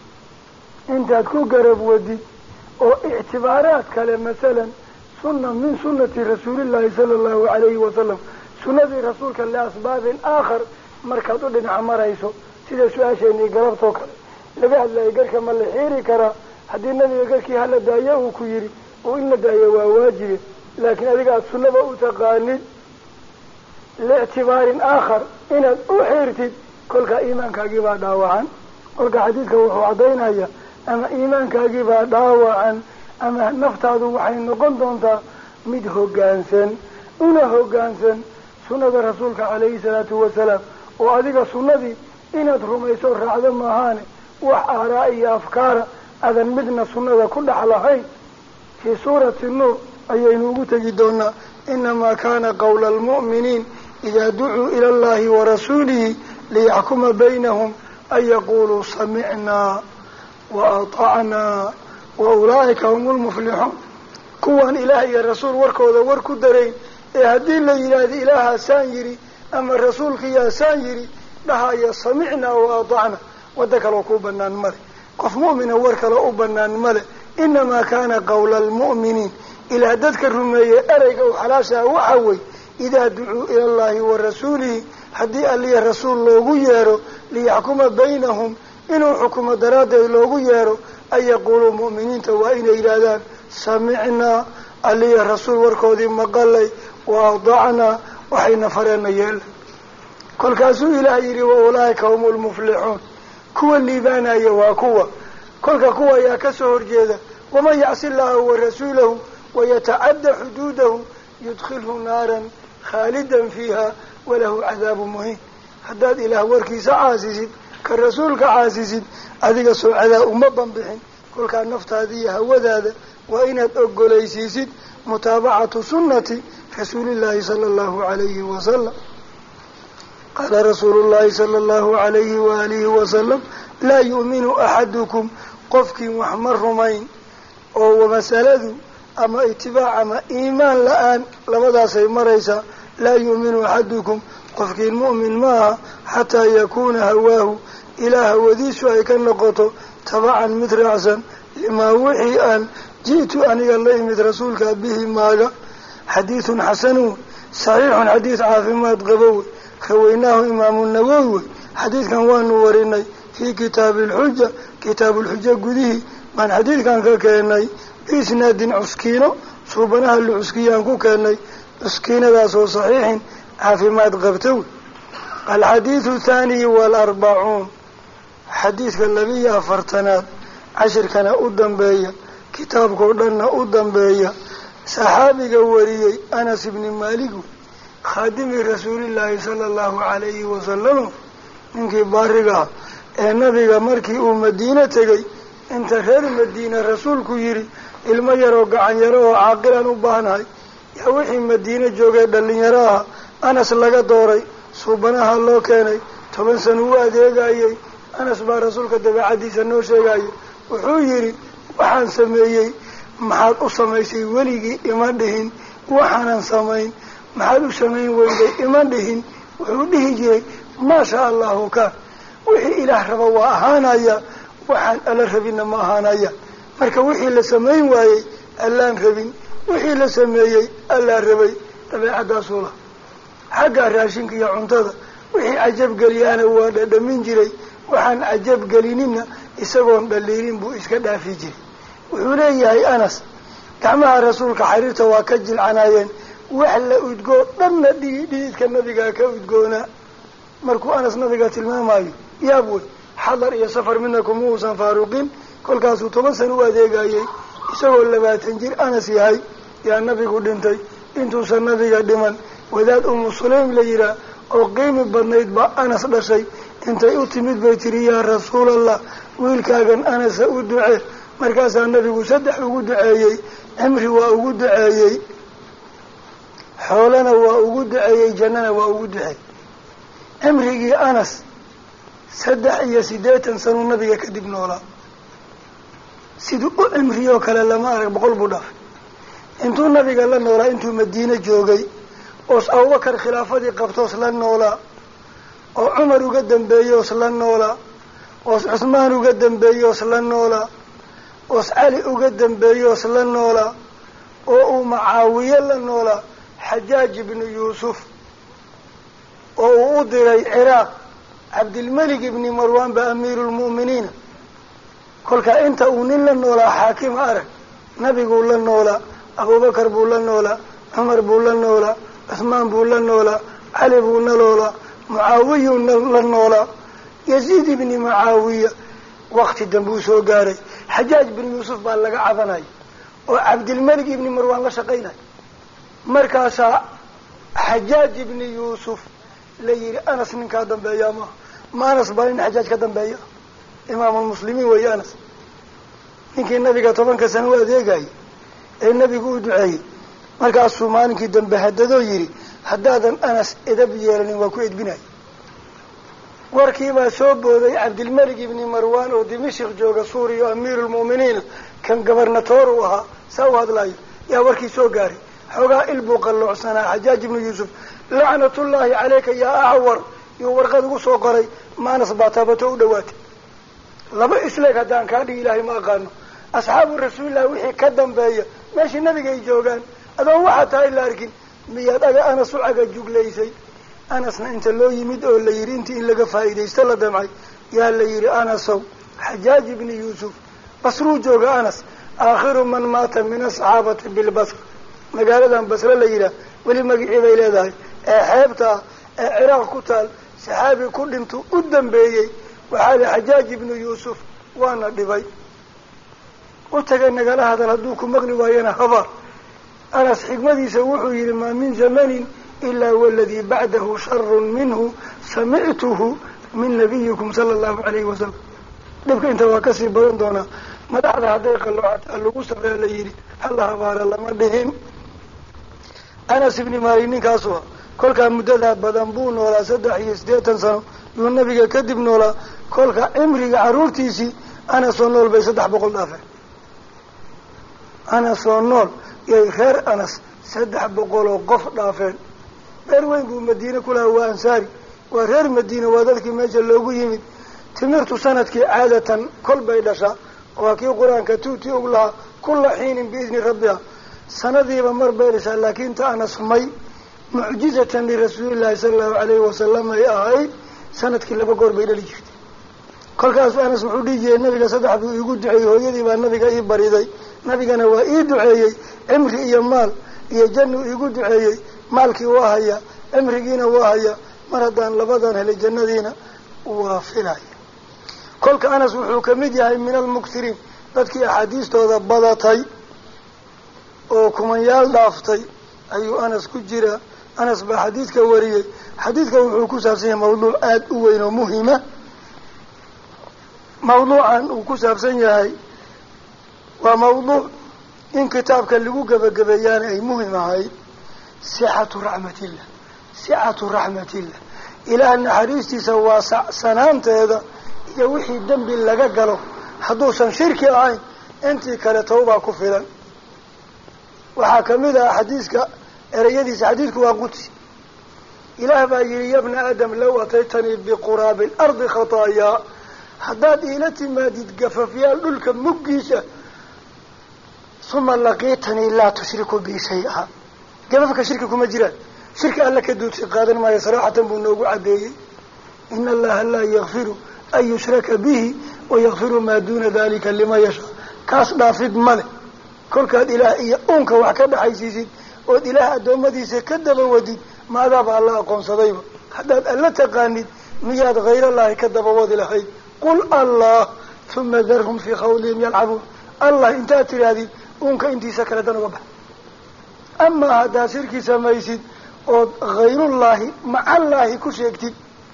intaad ku garab wadid oo ictibaaraad kale masalan sunna min sunnati rasuulillahi sala allahu calayhi wasalam sunnadii rasuulka liasbaabin aakhar markaad u dhinaca marayso sida su-aasheenii galabtoo kale laga hadlayay garka ma la xiiri karaa haddii nabiga garkii hala daayo uu ku yidhi oo in la daayo waa waajibe laakiin adiga aada sunnaba u taqaanid liictibaarin aakhar inaad u xiirtid kolkaa iimaankaagii baa dhaawacan kolka xadiidka wuxuu caddaynaya ama iimaankaagii baa dhaawacan ama naftaadu waxay noqon doontaa mid hoggaansan una hoggaansan sunnada rasuulka calayhi salaatu wasalaam oo adiga sunnadii inaad rumayso raacdo maahaane wax aaraa iyo afkaara adan midna sunnada ku dhex lahayn fii suurati nuur ayaynu ugu tegi doonaa inamaa kaana qawla almu'miniin idaa ducuu ila allahi warasuulihi liyaxkuma baynahum أن يقولوا سمعنا وأطعنا وأولئك هم المفلحون كوان إلهي الرسول وركوذا وركو درين هدي اللي ينادي إلها سانيري أما الرسول كيا سانيري لها يسمعنا وأطعنا وذكروا كوبنا الملك قف مؤمن وركلا أبنا الملك إنما كان قول المؤمنين إلى ذكر الرمية أريك وحلاشا وحوي إذا دعوا إلى الله ورسوله هدي اللي الرسول لوغو يارو ليحكم بينهم إنه حكم دراده لوغو يارو أن يقولوا مؤمنين توائن إلى ذلك سمعنا اللي الرسول وركوذي مقالي وأوضعنا وحين فرنا يال كل كاسو إلهي وأولئك هم المفلحون كوا اللي بانا يواكوا كل كوا يا كسهر جيدا ومن يعصي الله ورسوله ويتعدى حدوده يدخله نارا خالدا فيها وله عذاب مهين حداد إله وركيس عازيزين كالرسول كعازيزين أذيك سعداء مبن بحين كل كان نفط هذه هوذا وإن أقليسيسين متابعة سنة رسول الله صلى الله عليه وسلم قال رسول الله صلى الله عليه وآله وسلم لا يؤمن أحدكم قفك وحمر رمين أو مسألة أما اتباع أما إيمان لآن لماذا سيمريسا لا يؤمن أحدكم قفك المؤمن معها حتى يكون هواه إله وذيس ويكن نقطه تبعا مثل عسن لما وحي أن جئت أن الله مثل رسولك به ماذا حديث حسن صحيح حديث عافمات قبوي خويناه إمام النووي حديث كان وانوريني في كتاب الحجة كتاب الحجة قديه من حديث كان كأني بإسناد عسكينه صوبناها العسكيان كأني عسكينه ذا صحيح عافمات قبتوي الحديث الثاني والأربعون حديث النبي أفرتنات عشر كان أدن بيا كتاب قدنا أدن بيا صحابي قوريي أنس بن مالك خادم رسول الله صلى الله عليه وسلم من كبارها النبي مركي ومدينة تجي انت غير مدينة رسولك يري ilmo yaroo gacan yaro oo caaqilan u baahnay yaa wixii madiina joogay dhalin yaraha Anas laga dooray suubanaha loo keenay toban sano u adeegayay Anas baa rasuulka dabeecadiisa noo sheegay wuxuu yiri waxaan sameeyay maxaad u samaysay weligii ima dhihin waxaan sameeyay maxaad u sameeyay weligii ima dhihin wuxuu dhihi jiray ma sha Allah ka wixii ilaah raba waa ahaanaya waxaan ala rabina ma ahaanaya marka wixii la sameeyay waayay allaan rabin wixii la sameeyay alla rabay dabeecadaas oo xagga raashinka iyo cuntada wixii ajab galiyana waa dhadhamin jiray waxaan ajab galinina isagoon dhaliilin buu iska dhaafi jiray wuxuu leeyahay Anas gacmaha rasuulka xariirta waa ka jilcanayeen wax la udgo dhanna dhiidka nabiga ka udgoona markuu Anas nabiga tilmaamayo yaabuu xadar iyo safar minakum uusan faaruqin kolkaasuu toban sano u adeegayay isagoo labaatan jir Anas yahay yaa nabigu dhintay intuusan nabiga dhiman wadaad umu Sulaym la yira oo qiimi badnayd ba Anas dhashay intay u timid bay tiri yaa rasuulallah wiilkaagan Anas u ducee markaas nabigu saddex ugu duceeyay amri waa ugu duceeyay xoolana waa ugu duceeyay jannana waa ugu duceeyay amrigii Anas saddex iyo siddeetan sano nabiga ka dib noolaa sidoo u amriyo kale lama arag boqol buu dhaaf intuu nabiga la noolaa intuu Madiina joogay oo Abu Bakar khilaafadii qabto la noolaa oo Umar uga dambeeyo la noolaa oo Uthman uga dambeeyo la noolaa oo Ali uga dambeeyo la noolaa oo Muawiya la noolaa Hajjaj ibn Yusuf oo u diray Iraq عبد الملك ابن مروان بأمير المؤمنين كل كأنت ونين لنولا حاكم أرك نبي يقول لنولا أبو بكر بقول لنولا عمر بقول لنولا عثمان بقول لنولا علي بقول لنولا معاوية لنولا يزيد بن معاوية وقت دمبوس وقاري حجاج بن يوسف بالله عفناي وعبد الملك ابن مروان لا شقينا مركز حجاج بن يوسف ليري أنس من كادم بيامه ما أنس بالين حجاج كادم بيا إمام المسلمين ويا أنس يمكن النبي طبعا كسنوات ذيقاي النبي يقول دعائي مركز السومان كدم بهددو يري حدادا أنس إذا بيالني وكويت بناي warkiibaa soo booday cabdilmalik ibni marwan oo dimashik jooga suuriya amiirulmu'miniina kan gobernatoor u ahaa saa u hadlayo yaa warkii soo gaaray xoogaa il buu qalloocsanaa xajaaj ibnu yuusuf lacnatullaahi caleyka yaa acwar yuu warqad ugu soo qoray maanas baa taabato u dhawaatay laba isleeg haddaan kaa dhigi ilaahay ma aqaano asxaabu rasuulillahi wixii ka dambeeya meeshii nabiga ay joogaan adoon waxaa tahay la arkin miyaad aga anas u caga juglaysay anasna inta loo yimid oo la yidhi intii in laga faa'iidaysto la damcay yaa la yidhi anasow xajaaj ibni yuusuf basruu jooga anas aakhiru man maata min asxaabati bilbasr magaaladan basre la yidhaah weli magicii bay leedahay ee xeebta ah ee ciraaq ku taal saxaabi ku dhintu u dambeeyey waxaa li xajaaj ibnu yuusuf waana dhibay u tagay nagala hadal hadduu ku maqli waayana habaar anas xigmadiisa wuxuu yidhi maa min zamanin ilaa waladii bacdahu sharun minhu samictuhu min nabiyikum sala allahu calayhi wasalam dhibka inta waa kasii badan doonaa madaxda hadday qaloocataa lagu sabraa la yidhi hala habaara lama dhihin anas ibni maalik ninkaasu ah kolkaa muddadaa badan buu noolaa saddex iyo siddeetan sano yuu nabiga kadib noolaa kolka cimriga carruurtiisii anas oo nool bay saddex boqol dhaafeen anas oo nool yay reer anas saddex boqol oo qof dhaafeen reer weyn buu madiine ku lahaa waa ansaari waa reer madiine waa dadkii meesha loogu yimid timirtu sanadkii caadatan kol bay dhashaa waa kii qur-aanka tuuti og lahaa kulla xiinin biidni rabbiha sanadiiba mar bay dhashaa laakiin ta anas may mucjizatan lirasuulillahi sala allahu calayhi wasalam ay ahayd sanadkii laba goor bay dhali jirtay kolkaasu anas wuxuu dhihi jiray nabiga saddex buu iigu duceeyey hooyadii baa nabiga ii bariday nabigana waa ii duceeyey cimri iyo maal iyo jannu iigu duceeyey maalkii waa hayaa cimrigiina waa hayaa mar haddaan labadan helay jannadiina waa filaya kolka anas wuxuu kamid yahay min almuktiriin dadkii axaadiistooda badatay oo kumanyaal dhaaftay ayuu anas ku jiraa anas baa xadiidka wariyey xadiidka wuxuu ku saabsan yahay mawduuc aada u weyn oo muhima mawduucan uu ku saabsan yahay waa mawduuc in kitaabka lagu gebagabeeyaana ay muhim ahayd sixatu raxmatillah sicatu raxmatillah ilaah naxariistiisa waa sanaanteeda iyo wixii dembi laga galo hadduusan shirki ahayn intii kale tawbaa ku filan waxaa kamid ah xadiiska ereyadiisa xadiidku waa qudsi ilaah baa yihi ya bna aadam low ataytanii biquraabi alardi khataayaa haddaad iila timaadid gafafyaal dhulka muggiisa uma laqiitanii laa tushriku bi shay-a gafafka shirki kuma jiraan shirki alla ka duudsi qaadan maayo saraxatan buu noogu caddeeyey ina allaha laa yakfiru an yushraka bihi wayakfiru maa duuna dalika liman yashaa kaas dhaafid male kolkaad ilaah iyo uunka wax ka dhaxaysiisid ood ilaah addoommadiisa ka daba wadid maadaaba alla aqoonsadayba haddaad alla taqaanid miyaad hayrallaahi ka daba wadi lahayd qul allah uma darhum fii khawdihim yalcabuun allah intaad tidhaahdid uunka intiisa kale dan uga bax amaa haddaad shirki samaysid ood hayrullaahi macallaahi ku sheegtid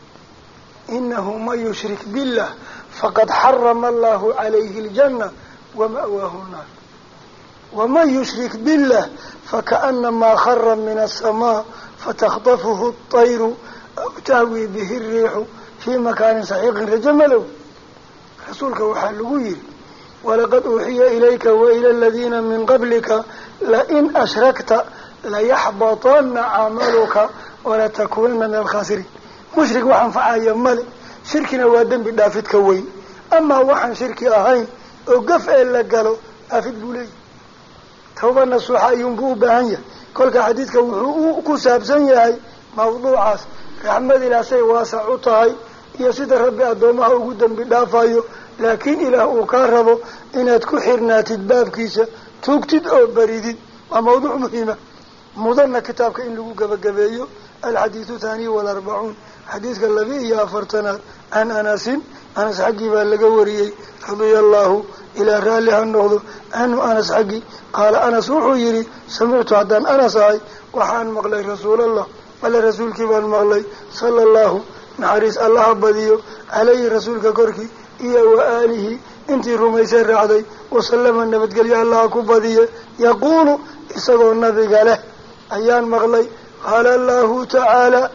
inahu man yushrik billah faqad xarama allahu calayhi aljanna wama'waahu nnaar waman yushrik billah fakaanamaa khara min aلsamaa fatakdafuhu اطayru aw tahwi bihi الriixu fii makaanin saxiiqin rajo malow rasuulka waxaa lagu yihi walaqad uuxiya ilayka waila aladiina min qablika lain ashrakta layaxbatana camaluka walatakunana min alkhaasiriin mushrik wax anfacaya male shirkina waa dembi dhaafidka weyn amaa waxaan shirki ahayn oo gaf ee la galo dhaafid buu leeyahy tawba nasuuxa ayuunbuu u baahan yahay kolka xadiidka wuxuu ku saabsan yahay mawduucaas raxmad ilaah say waasac u tahay iyo sida rabbi addoomaha ugu dembi dhaafayo laakiin ilaah uu kaa rabo inaad ku xirnaatid baabkiisa tuugtid oo baridid waa mawduuc muhiima mudana kitaabka in lagu gabagabeeyo alxadiidu thani walarbacuun xadiidka laba iyo afartanaad can anasin anas xaggii baa laga wariyey radia allahu ilaa raalli ha noqdo canhu anas xaggii qaala anas wuxuu yihi samictu haddaan anas ahay waxaan maqlay rasuulallah alle rasuulkii baan maqlay sala allahu naxariis allaha badiyo calayhi rasuulka korkii iyo wa aalihi intii rumaysay raacday wasalama nabadgelyo allaha ku badiye yaquulu isagoo nabiga leh ayaan maqlay qaala allahu tacaala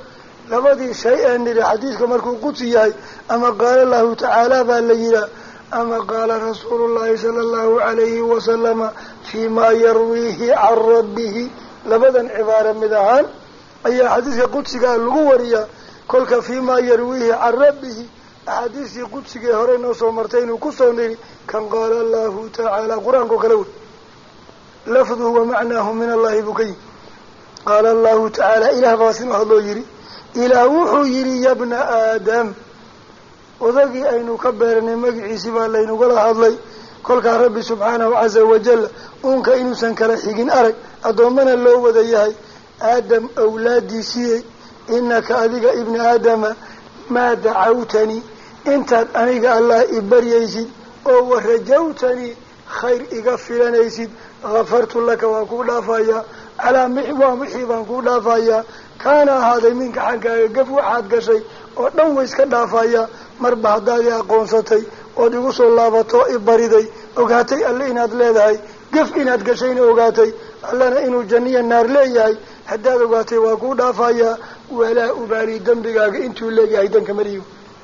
labadii shay ee nidhi xadiidka markuu qudsi yahay ama qaala allahu tacaala baa la yihaa ama qaala rasuulu llahi sala allahu calayhi wasalama fii maa yarwiihi can rabbihi labadan cibaaro mid ahaan ayaa xadiidka qudsigaa lagu wariyaa kolka fii maa yarwiihi can rabbihi axaadiistii qudsigee horey noo soo martay inuu kusoo nidhi kan qaala allahu tacaala qur-aankao kale wey lafduhu wa macnaahu min allahi buu ka yihi qaala allahu tacaala ilaah baa sinu hadloo yihi ilaah wuxuu yihi ya bna aadam odagii aynu ka beeranay magaciisi baa laynugala hadlay kolkaa rabbi subxaanahu caza wajal uunka inuusan kala xigin arag addoommana loo wada yahay aadam awlaadiisii inaka adiga ibna aadama maa dacawtanii intaad aniga allah i baryaysid oo warajawtanii khayr iga filanaysid hafartu laka waan kuu dhaafayaa calaa waa wixii baan kuu dhaafayaa kaana ahaaday minka xaggaaga gaf waxaad gashay oo dhan way iska dhaafayaa marba haddaad i aqoonsatay ood igu soo laabato i bariday ogaatay alle inaad leedahay gaf inaad gashayna ogaatay allana inuu janniya naar leeyahay haddaad ogaatay waa kuu dhaafayaa walaa ubaali dembigaaga intuu leeyahay danka mariyo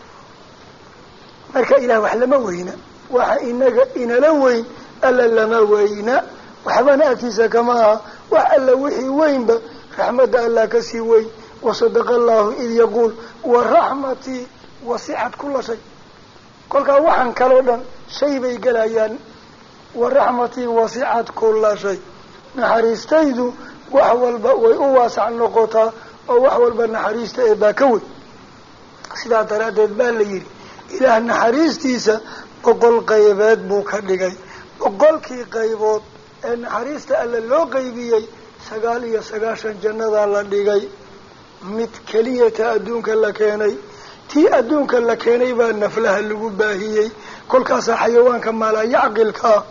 marka ilaah wax lama weyna waxa inaga inala weyn alla lama weyna waxbana agtiisa kama aha wax alla wixii weynba raxmadda allah kasii weyn wasadaqa allahu id yaquul waraxmatii wasixat kula shay kolkaa waxaan kaloo dhan shay bay gelayaan waraxmatii wasixat kula shay naxariistaydu wax walba way u waasac noqotaa oo wax walba naxariista ee baa ka weyn sidaa daraaddeed baa la yidhi ilaah naxariistiisa boqol qaybeed buu ka dhigay boqolkii qaybood ee naxariista alla loo qaybiyey sagaal iyo sagaashan jannadaa la dhigay mid keliyata adduunka la keenay tii adduunka la keenay baa naflaha lagu baahiyey kolkaasaa xayawaanka maalayacqilkaa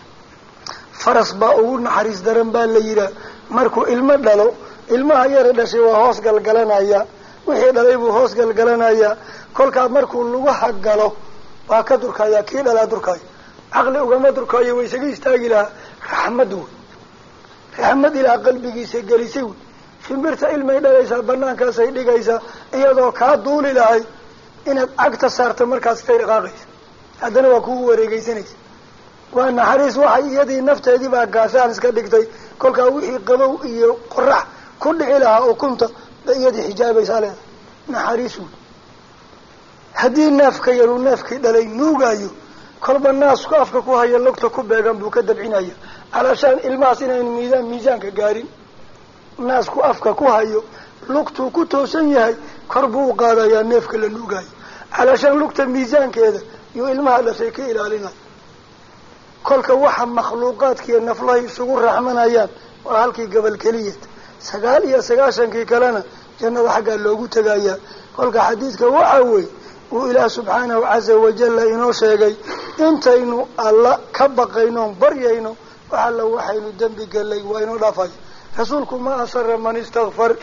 faras baa ugu naxariis daran baa la yidhaah markuu ilmo dhalo ilmaha yara dhashay waa hoos galgalanaya wixii dhalay buu hoos galgalanayaa kolkaa markuu lugaha galo waa ka durkaya kii dhalaa durkaayo caqli ugama durkaayo way isaga istaagi lahaa raxmad wey raxmad ilaa qalbigiisa gelisay wey shimbirta ilmay dhalaysaa banaankaasay dhigaysaa iyadoo kaa duuli lahay inaad cagta saarta markaas kay dhaqaaqaysa haddana waa kugu wareegeysanaysa waa naxariis waxay iyadii nafteedii baa gaashaan iska dhigtay kolkaa wixii qabow iyo qorax ku dhici lahaa ukunta ba iyadii xijaabaysaa leedahay naxariis wey haddii neefka yaruu neefkii dhalay nuugayo kolba naasku afka ku haya lugta ku beegan buu ka dabcinaya calaashaan ilmahaas inaynu miisaan miisaanka gaarin naasku afka ku hayo lugtuu ku toosan yahay kor buu u qaadayaa neefka la nuugayo calaashaan lugta miisaankeeda iyo ilmaha dhashay ka ilaalinaya kolka waxa makhluuqaadkiiyo naflahay isugu raaxmanayaan waa halkii gabal keliyad sagaal iyo sagaashankii kalena jannada xaggaa loogu tegayaa kolka xadiidka waxaa wey uu ilaah subxaanahu caza wajalla inoo sheegay intaynu alla ka baqaynoon baryayno wax alla waxaynu dembi galay waa inoo dhaafayo rasuulku ma asara man istakfar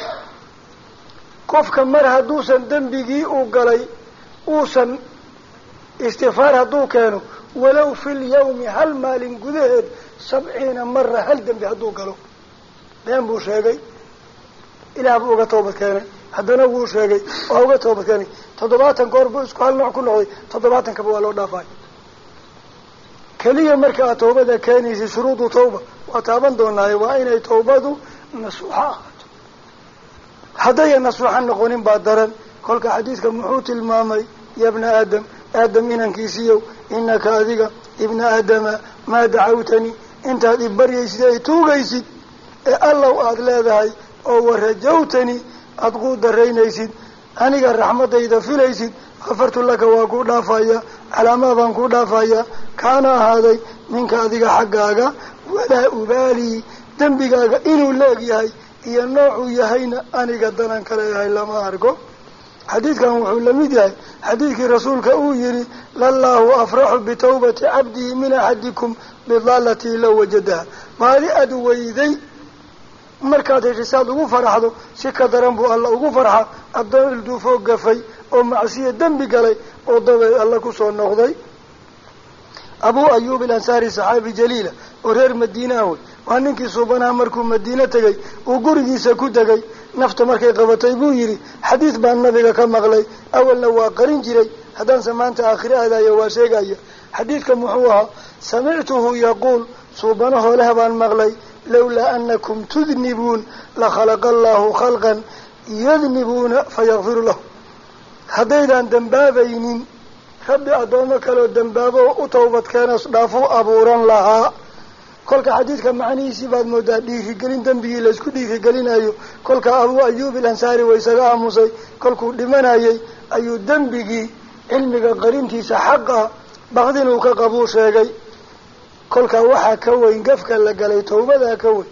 qofka mar hadduusan dembigii u galay uusan istikfaar hadduu keeno walow fi lyawmi hal maalin gudaheed sabciina mara hal dembi hadduu galo been buu sheegay ilaah buu uga toobad keenay haddana wuu sheegay waa uga toobad keenay toddobaatan goor buu isku hal nooc ku noqday toddobaatankaba waa loo dhaafay keliya marka aad toobada keenaysa shuruudu tawba waa taaban doonaaye waa inay tawbadu nasuuxa ahaato haddaya nasuuxa noqonin baa daran kolka xadiidka muxuu tilmaamay ya bna aadam aadam inankiisiiyow inaka adiga ibna aadama maa dacawtanii intaad i baryaysid ay tuugaysid ee allow aada leedahay oo warajawtanii aada kuu daraynaysid aniga raxmadayda filaysid kafartu laka waa kuu dhaafaya calaamaa baan kuu dhaafaya kaana ahaaday minka adiga xaggaaga walaa ubaalii dembigaaga inuu leeg yahay iyo noocuu yahayna aniga danan ka leeyahay lama arko xadiidkan wuxuu lamid yahay xadiidkii rasuulka uu yihi lallahu afraxu bitawbati cabdihi min axadikum bidalatii low wajadaha maali aada weyday markaad heshay saad ugu faraxdo si ka daran buu alla ugu farxa addoon ilduufoo gafay oo macsiya dembi galay oo dabeed alla kusoo noqday abu ayub alansaari saxaabi jaliila oo reer madiina wey waa ninkii suubanaha markuu madiine tegay uu gurigiisa ku degay nafta markay qabatay buu yidhi xadiid baan nabiga ka maqlay awalna waa qarin jiray haddaanse maanta aakhire aadayo waa sheegaya xadiidka muxuu ahaa samictuhu yaquul suubanahoo leh baan maqlay lawlaa anakum tudnibuun lakhalaqa allahu khalqan yadnibuuna fayakfiru lahu haddaydan dembaabaynin rabbi addoomo kaloo dembaabo u tawbadkeena dhaafuu abuuran lahaa kolka xadiidka macnihiisii baad moodaa dhiirigelin dembigii laysku dhiirigelinayo kolka abuu ayuub ilansaari way isaga aamusay kolkuu dhimanayay ayuu dembigii cilmiga qarintiisa xaqa baqdinuu ka qabuu sheegay kolkaa waxaa ka weyn gafka la galay tawbadaa ka weyn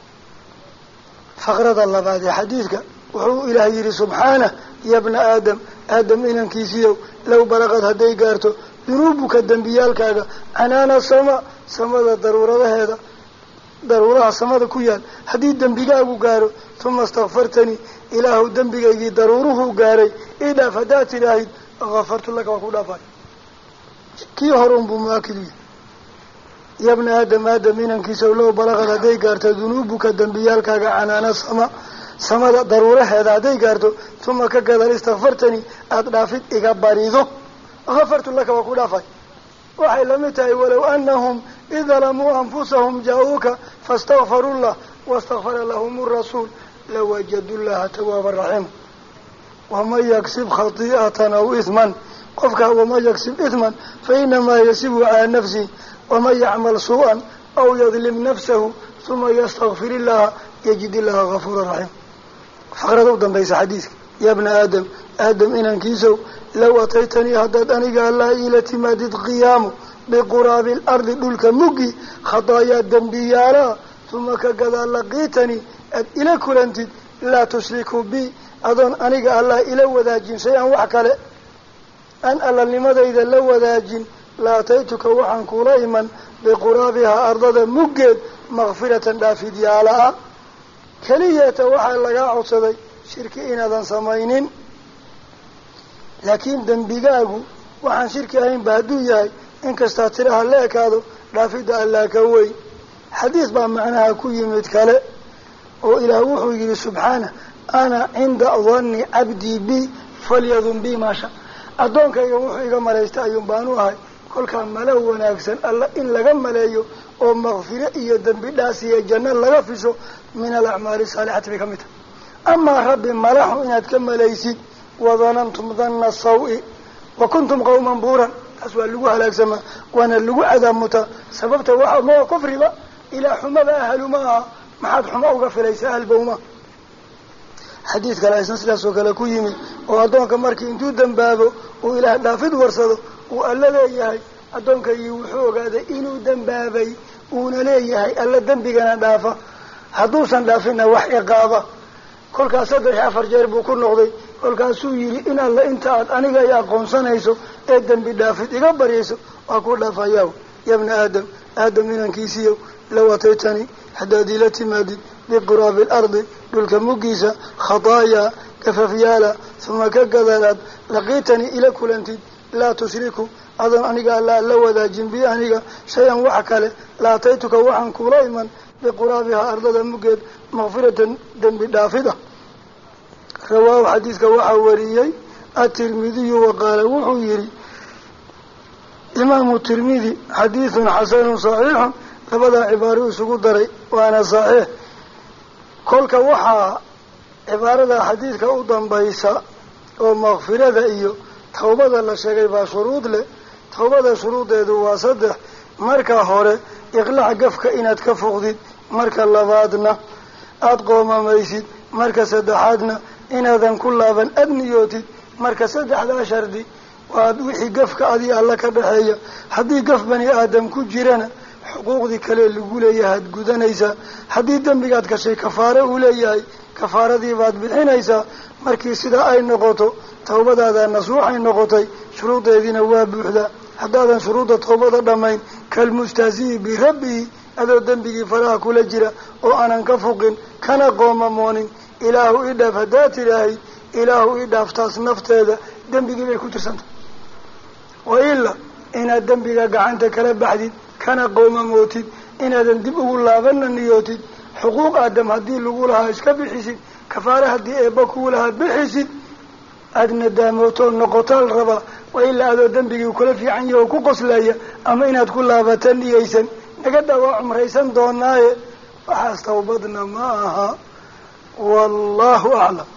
faqrada labaad ee xadiidka wuxuu ilaah yidhi subxaanah ya bna aadam aadam inankiisiiyow low balaqad hadday gaarto dunuubuka dembiyaalkaaga canaana sama samada daruuradaheeda daruuraha samada ku yaal haddii dembigaagu gaaro uma istakfartanii ilaahu dembigaygii daruuruhuu gaaray ii dhaaf haddaad tidhaahid kafartu laka waa ku dhaafay kii horun buu muaakidu yahay ya bna aadam aadam inankiisaw low balaqad hadday gaarto dunuubuka dembiyaalkaaga canaana sama samada daruuraheeda hadday gaarto uma ka gadal istakfartanii aada dhaafid iga barido kafartu laka waa ku dhaafay waxay lamid tahay walow anahum id dalamuu anfusahum jaa-uuka faاstakfaruu llah wastakfara lahum rasuul lawajadu llaha tawaaba raxiima waman yaksib khati'atan aw ihman qofka waman yaksib ihman fainamaa yasibu calaa nafsi waman yacmal suu-an aw yadlim nafsahu uma yastakfir illaha yajid illaha gafuura raxiima faqrada u dambaysa xadiidka ya bna aadam aadam inankiisow low ataytanii haddaad aniga allaa iila timaadid qiyaamu biquraabi alardi dhulka muggi khadaayaa dembiyaalaa uma ka gadaa laqiitanii aad ila kulantid laa tushriku bi adoon aniga allah ila wadaajin shay-an wax kale an allalnimadayda la wadaajin la ataytuka waxaan kula iman biquraabihaa ardada muggeed makfiratan dhaafid yaala-a keliyeeta waxaa lagaa codsaday shirki inaadan samaynin laakiin dembigaagu waxaan shirki ahaynba hadduu yahay inkastaa tiraha la ekaado dhaafidda allaa ka weyn xadiis baa macnaha ku yimid kale oo ilaah wuxuu yihi subxaanah ana cinda danni cabdii bi falyadun bi maasha addoonkayga wuxuu iga malaysta ayuun baanu ahay kolkaa malo wanaagsan alla in laga maleeyo oo makfiro iyo dembi dhaas iyo janno laga fiso min alacmaali saalixati bay ka mid tahay amaa rabbi malaxu inaad ka malaysid wadanantum danna saw-i wa kuntum qawman buuran taas waa lagu halaagsamaa waana lagu cadaamutaa sababta waxa maa kufriba ilaa xumada ahlu ma aha maxaad xumo uga filaysa ahlbowma xadiid kale isna sidaas oo kale ku yimid oo addoonka markii intuu dembaabo uu ilaah dhaafid warsado uu alla leeyahay addoonkaygii wuxuu ogaaday inuu dembaabay uuna leeyahay alla dembigana dhaafa hadduusan dhaafinna wax ciqaaba kolkaas saddex iyo afar jeer buu ku noqday kolkaasuu yidhi in alla inta aad aniga ay aqoonsanayso ee dembi dhaafid iga baryayso waa ku dhaafayaa ya bna aadam aadam inankiisiiyow low ataytanii haddaad ila timaadid biquraabi alardi dhulka muggiisa khadaayaa gafafyaala uma ka gadalaad laqiitanii ila kulantid laa tushriku adoon aniga alla la wadaajin bi aniga shay-an wax kale la ataytuka waxaan kula iman biquraabihaa ardada muggeed makfiratan dembi dhaafida rawaahu xadiidka waxaa wariyey atirmidiyu waqaala wuxuu yihi imaamu tirmidi xadiidun xasanun saxiixun labadaa cibaaro isugu daray waana saxiix kolka waxaa cibaarada xadiidka u dambaysa oo makfirada iyo tawbada la sheegay baa shuruud leh tawbada shuruudeedu waa saddex marka hore iqlaac gafka inaad ka foqdid marka labaadna aada qoomamaysid marka saddexaadna inaadan ku laaban aada niyootid marka saddexdaa shardi waa wixii gafka adii alla ka dhaxeeya haddii gaf bani aadam ku jirana xuquuqdii kale lagu leeyahay ad gudanaysaa haddii dembigaad gashay kafaare uu leeyahay kafaaradii baad bixinaysaa markii sidaa ay noqoto tawbadaada nasuuxay noqotay shuruudeediina waa buuxdaa haddaadan shuruudda tawbada dhammayn kalmustahzi'i birabbihi adoo dembigii faraha kula jira oo aanan ka fuqin kana qoomamoonin ilaahu ii dhaaf haddaad tidhaahid ilaahu ii dhaaftaas nafteeda dembigii bay ku tirsantay wa ilaa inaad dembiga gacanta kala baxdid kana qoomamootid inaadan dib ugu laabanna niyootid xuquuq aadam haddii lagu lahaa iska bixisid kafaare haddii eebba kugu lahaa bixisid aada nadaamootoo noqotaal rabaa waa ilaa adoo dembigii kula fiican yahe oo ku qoslaya ama inaad ku laabata niyaysan naga dhawaa cumraysan doonaaye waxaas tawbadna ma aha wallahu aclam.